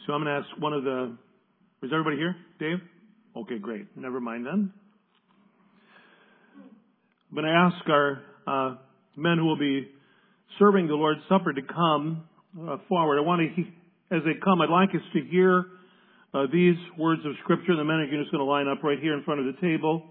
So I'm going to ask one of the... Is everybody here? Dave? Okay, great. Never mind then. I'm going to ask our men who will be serving the Lord's Supper to come forward. I want to, as they come, I'd like us to hear these words of Scripture. The men are just going to line up right here in front of the table.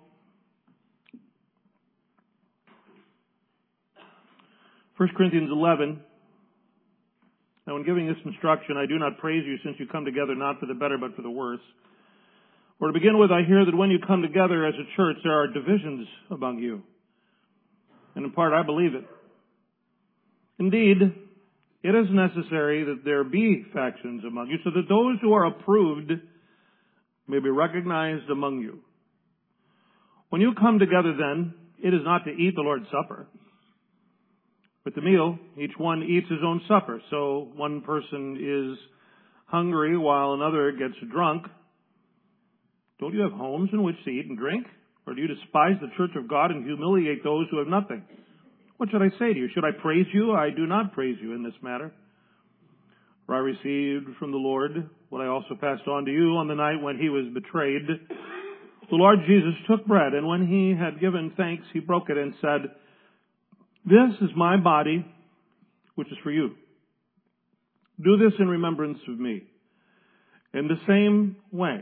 1 Corinthians 11. Now, in giving this instruction, I do not praise you since you come together not for the better but for the worse. For to begin with, I hear that when you come together as a church, there are divisions among you. And in part, I believe it. Indeed, it is necessary that there be factions among you, so that those who are approved may be recognized among you. When you come together, then, it is not to eat the Lord's Supper. With the meal, each one eats his own supper. So one person is hungry while another gets drunk. Don't you have homes in which to eat and drink? Or do you despise the church of God and humiliate those who have nothing? What should I say to you? Should I praise you? I do not praise you in this matter. For I received from the Lord what I also passed on to you on the night when he was betrayed. The Lord Jesus took bread, and when he had given thanks, he broke it and said, "This is my body, which is for you. Do this in remembrance of me." In the same way,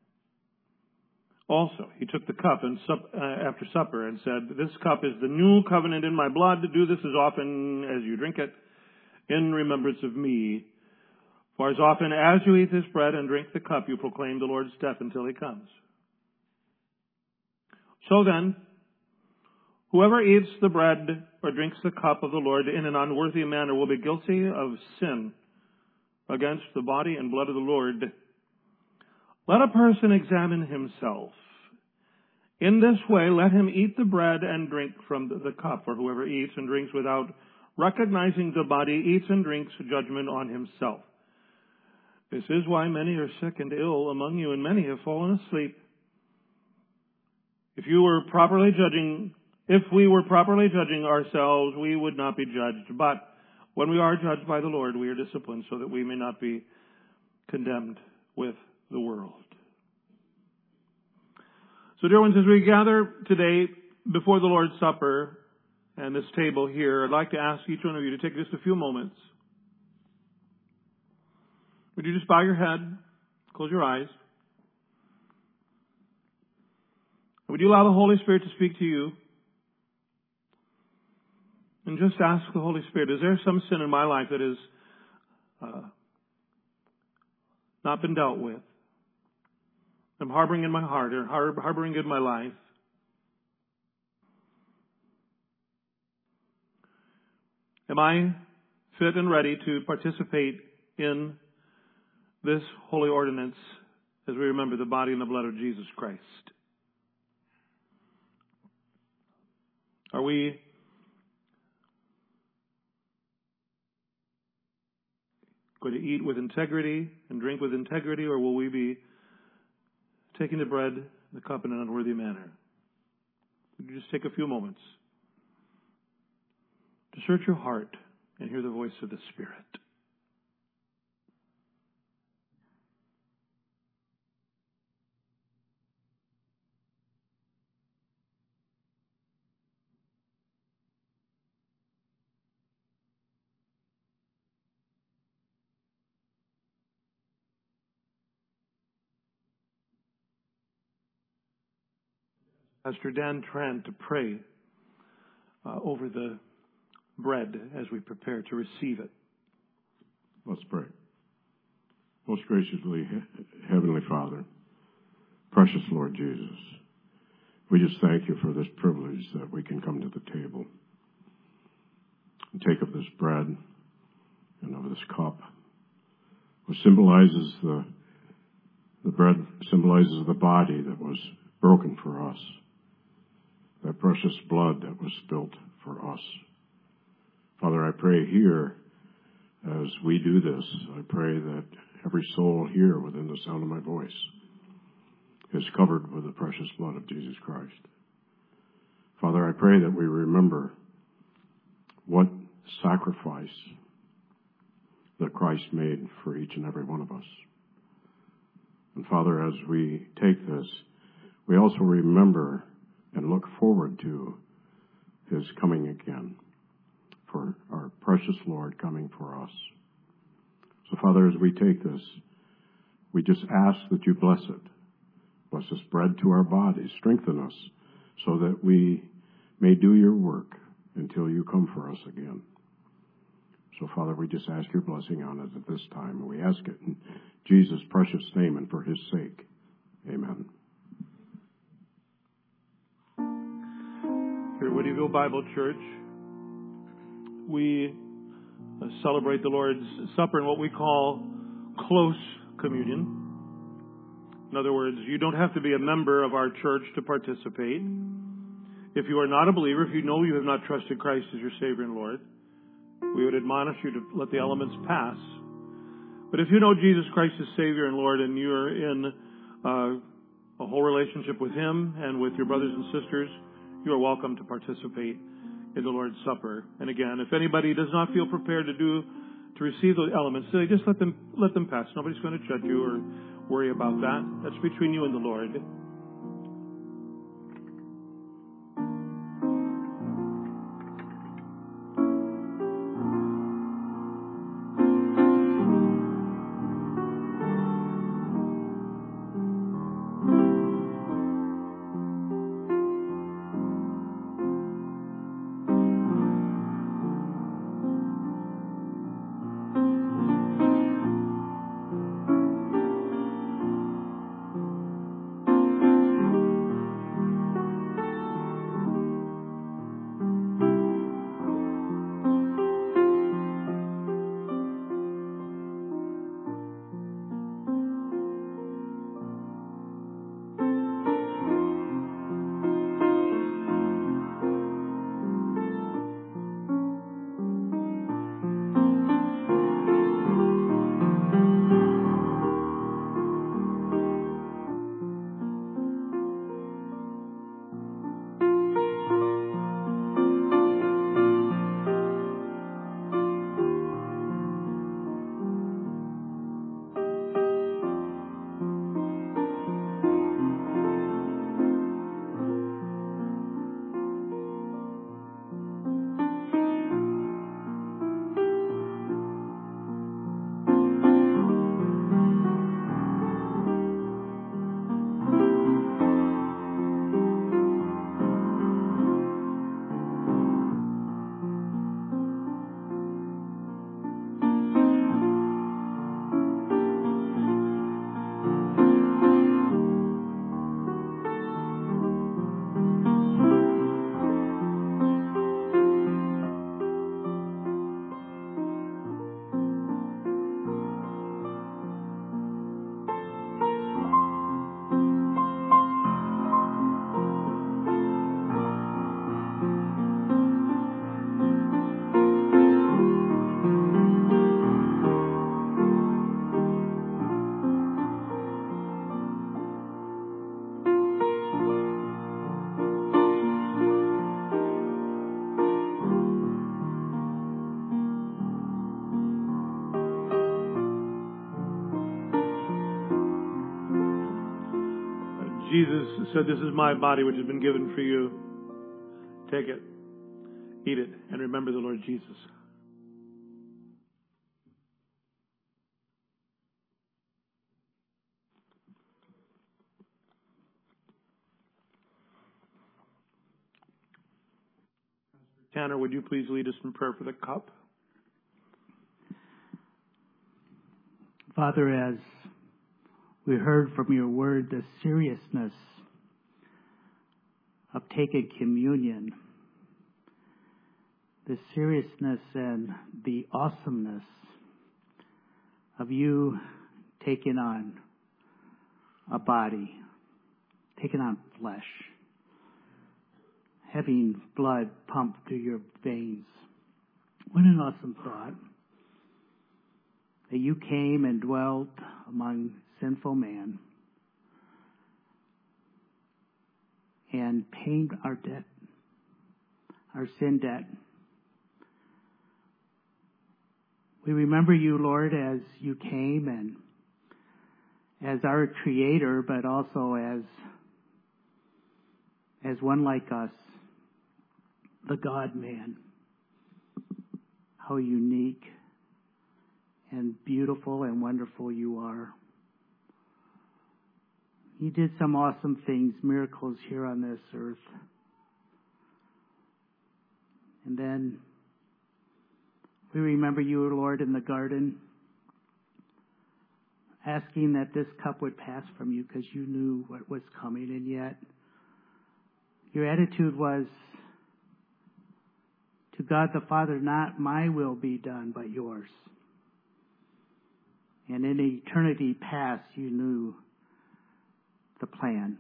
also, he took the cup after supper and said, "This cup is the new covenant in my blood. Do this as often as you drink it in remembrance of me. For as often as you eat this bread and drink the cup, you proclaim the Lord's death until he comes. So then, whoever eats the bread or drinks the cup of the Lord in an unworthy manner will be guilty of sin against the body and blood of the Lord. Let a person examine himself. In this way, let him eat the bread and drink from the cup. For whoever eats and drinks without recognizing the body eats and drinks judgment on himself. This is why many are sick and ill among you, and many have fallen asleep. If we were properly judging ourselves, we would not be judged. But when we are judged by the Lord, we are disciplined so that we may not be condemned with the world. So, dear ones, as we gather today before the Lord's Supper and this table here, I'd like to ask each one of you to take just a few moments. Would you just bow your head, close your eyes? Would you allow the Holy Spirit to speak to you? And just ask the Holy Spirit, is there some sin in my life that has not been dealt with? I'm harboring in my heart or harboring in my life. Am I fit and ready to participate in this holy ordinance as we remember the body and the blood of Jesus Christ? Are we going to eat with integrity and drink with integrity, or will we be taking the bread, the cup in an unworthy manner? Would you just take a few moments to search your heart and hear the voice of the Spirit? Pastor Dan Tran to pray over the bread as we prepare to receive it. Let's pray. Most graciously, Heavenly Father, precious Lord Jesus, we just thank you for this privilege that we can come to the table and take of this bread and of this cup, which symbolizes the bread symbolizes the body that was broken for us, that precious blood that was spilt for us. Father, I pray here, as we do this, I pray that every soul here within the sound of my voice is covered with the precious blood of Jesus Christ. Father, I pray that we remember what sacrifice that Christ made for each and every one of us. And Father, as we take this, we also remember and look forward to His coming again, for our precious Lord coming for us. So Father, as we take this, we just ask that you bless it. Bless this bread to our bodies. Strengthen us so that we may do your work until you come for us again. So, Father, we just ask your blessing on it at this time. And we ask it in Jesus' precious name and for his sake. Amen. Here at Whittyville Bible Church, we celebrate the Lord's Supper in what we call close communion. In other words, you don't have to be a member of our church to participate. If you are not a believer, if you know you have not trusted Christ as your Savior and Lord, we would admonish you to let the elements pass. But if you know Jesus Christ as Savior and Lord, and you're in a whole relationship with Him and with your brothers and sisters, you are welcome to participate in the Lord's Supper. And again, if anybody does not feel prepared to receive those elements, just let them pass. Nobody's going to judge you or worry about that. That's between you and the Lord. Jesus said, "This is my body which has been given for you. Take it, eat it, and remember the Lord Jesus." Tanner, would you please lead us in prayer for the cup? Father, as we heard from your word the seriousness of taking communion, the seriousness and the awesomeness of you taking on a body, taking on flesh, having blood pumped through your veins. What an awesome thought, that you came and dwelt among sinful man and paid our debt, our sin debt. We remember you, Lord, as you came and as our Creator, but also as one like us, the God-man. How unique and beautiful and wonderful you are. You did some awesome things, miracles here on this earth. And then we remember you, Lord, in the garden, asking that this cup would pass from you because you knew what was coming, and yet your attitude was, to God the Father, not my will be done, but yours. And in eternity past, you knew the plan,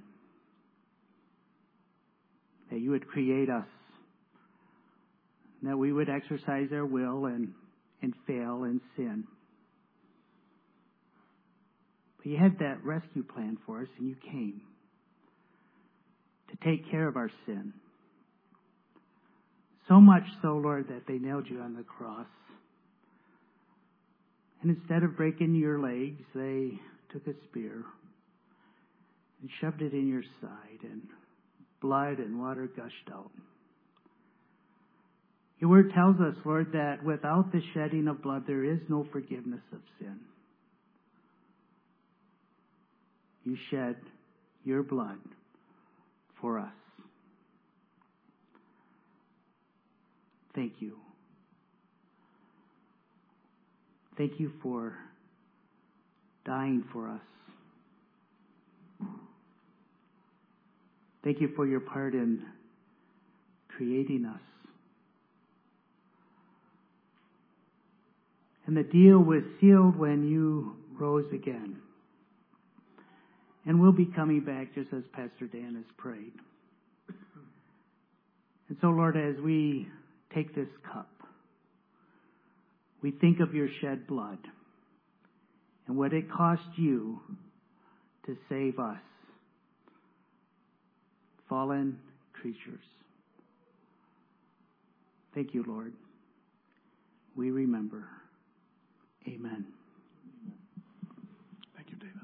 that you would create us, that we would exercise our will and fail and sin. But you had that rescue plan for us, and you came to take care of our sin. So much so, Lord, that they nailed you on the cross. And instead of breaking your legs, they took a spear and shoved it in your side, and blood and water gushed out. Your word tells us, Lord, that without the shedding of blood, there is no forgiveness of sin. You shed your blood for us. Thank you. Thank you for dying for us. Thank you for your part in creating us. And the deal was sealed when you rose again. And we'll be coming back just as Pastor Dan has prayed. And so, Lord, as we take this cup, we think of your shed blood and what it cost you to save us, fallen creatures. Thank you, Lord. We remember. Amen. Thank you, David.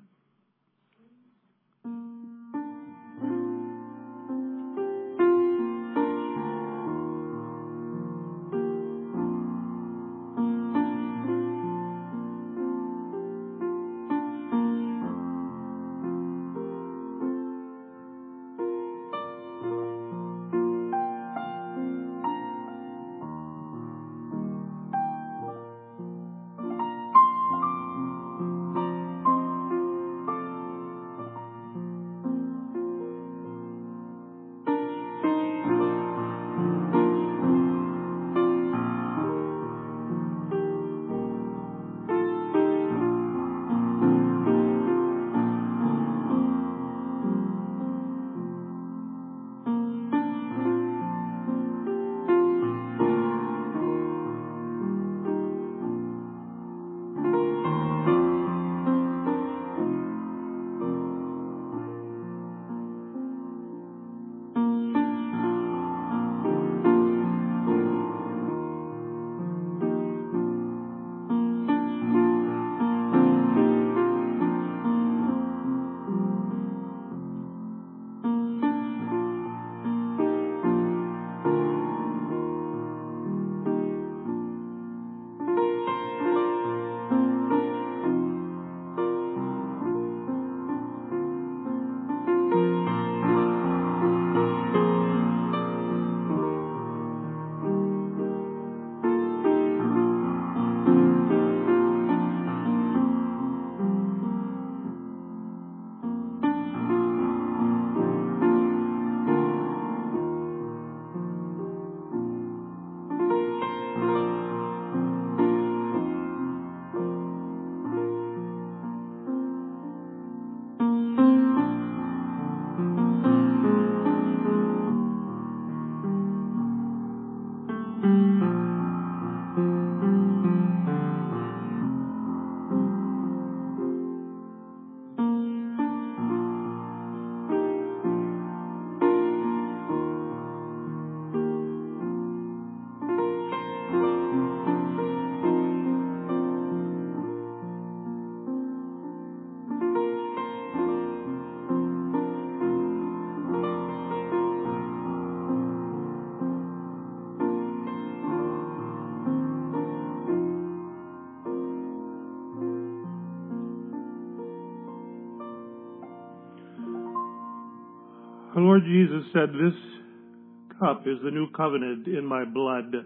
Our Lord Jesus said, "This cup is the new covenant in my blood."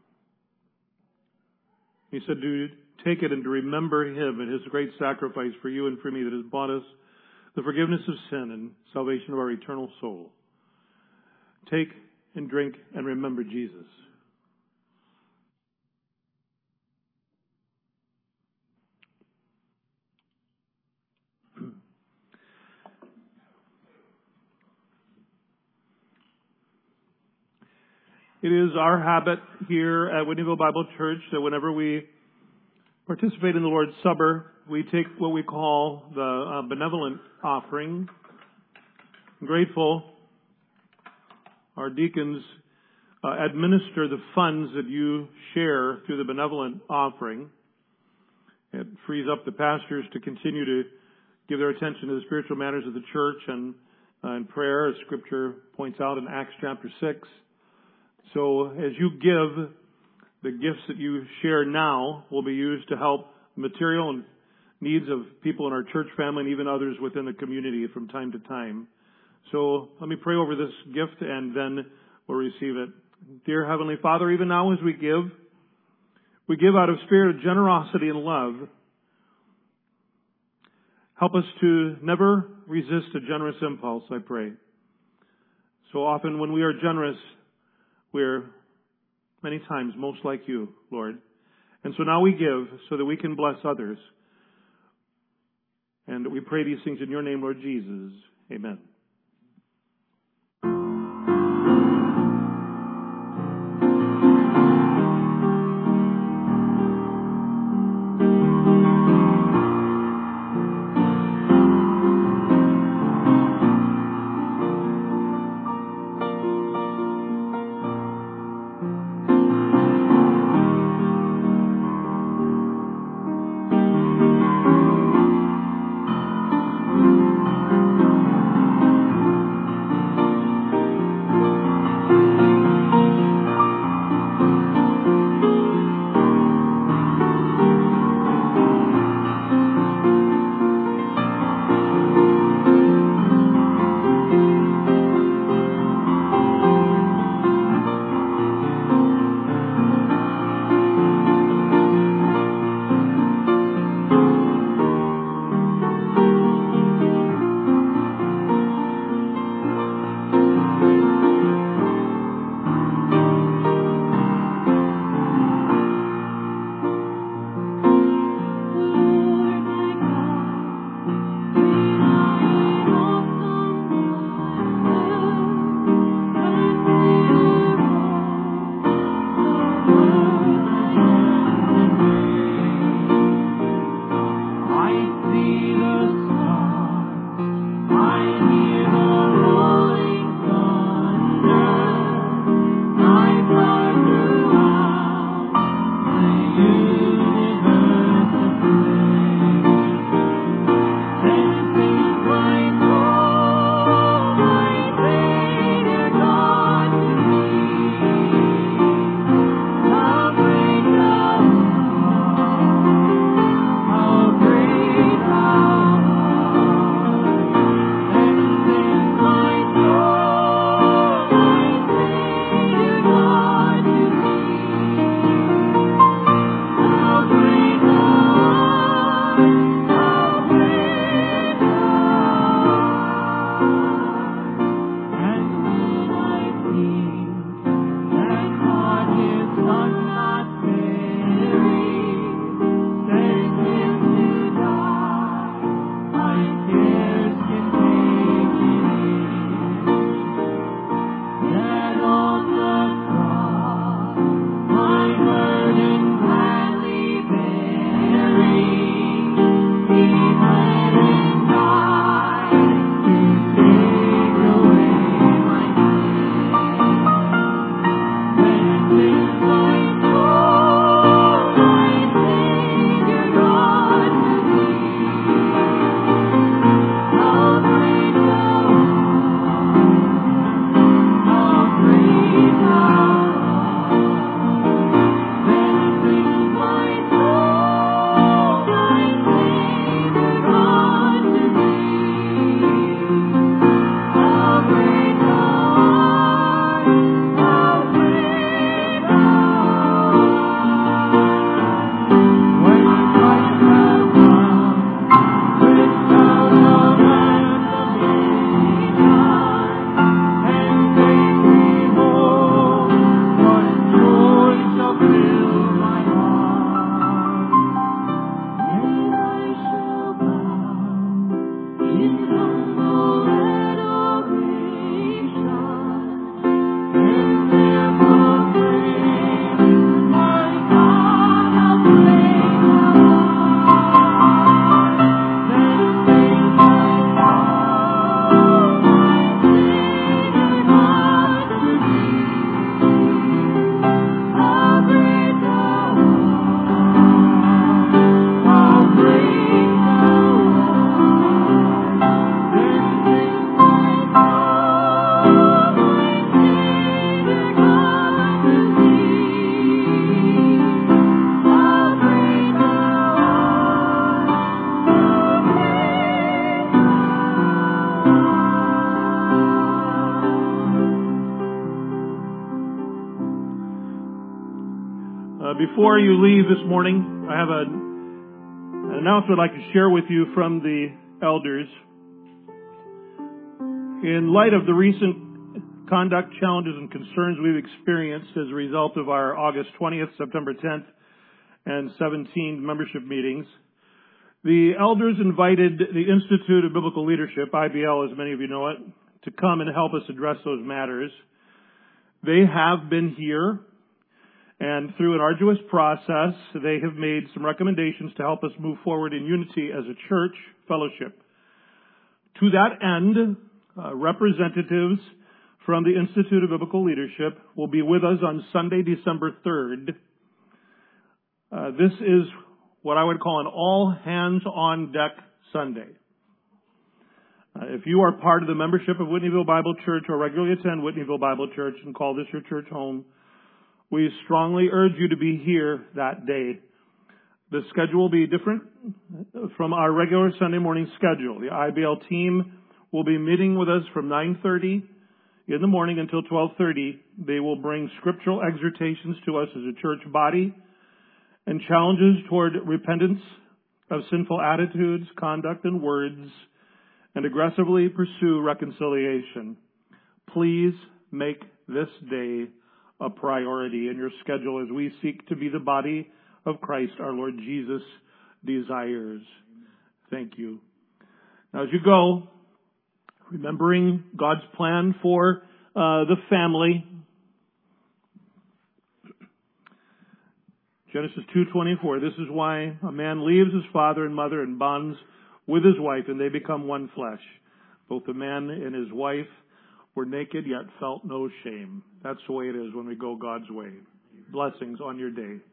He said to take it and to remember Him and His great sacrifice for you and for me that has bought us the forgiveness of sin and salvation of our eternal soul. Take and drink and remember Jesus. It is our habit here at Whitneyville Bible Church that whenever we participate in the Lord's Supper, we take what we call the benevolent offering. I'm grateful our deacons administer the funds that you share through the benevolent offering. It frees up the pastors to continue to give their attention to the spiritual matters of the church and prayer, as Scripture points out in Acts chapter 6. So as you give, the gifts that you share now will be used to help material and needs of people in our church family and even others within the community from time to time. So let me pray over this gift and then we'll receive it. Dear Heavenly Father, even now as we give out of spirit of generosity and love. Help us to never resist a generous impulse, I pray. So often when we are generous, we're many times most like you, Lord. And so now we give so that we can bless others. And we pray these things in your name, Lord Jesus. Amen. Before you leave this morning, I have an announcement I'd like to share with you from the elders. In light of the recent conduct challenges and concerns we've experienced as a result of our August 20th, September 10th, and 17th membership meetings, the elders invited the Institute of Biblical Leadership, IBL as many of you know it, to come and help us address those matters. They have been here, and through an arduous process, they have made some recommendations to help us move forward in unity as a church fellowship. To that end, representatives from the Institute of Biblical Leadership will be with us on Sunday, December 3rd. This is what I would call an all-hands-on-deck Sunday. If you are part of the membership of Whitneyville Bible Church or regularly attend Whitneyville Bible Church and call this your church home, we strongly urge you to be here that day. The schedule will be different from our regular Sunday morning schedule. The IBL team will be meeting with us from 9:30 in the morning until 12:30. They will bring scriptural exhortations to us as a church body and challenges toward repentance of sinful attitudes, conduct, and words, and aggressively pursue reconciliation. Please make this day a priority in your schedule as we seek to be the body of Christ our Lord Jesus desires. Thank you. Now as you go, remembering God's plan for the family, Genesis 2:24, this is why a man leaves his father and mother and bonds with his wife, and they become one flesh. Both the man and his wife were naked, yet felt no shame. That's the way it is when we go God's way. Blessings on your day.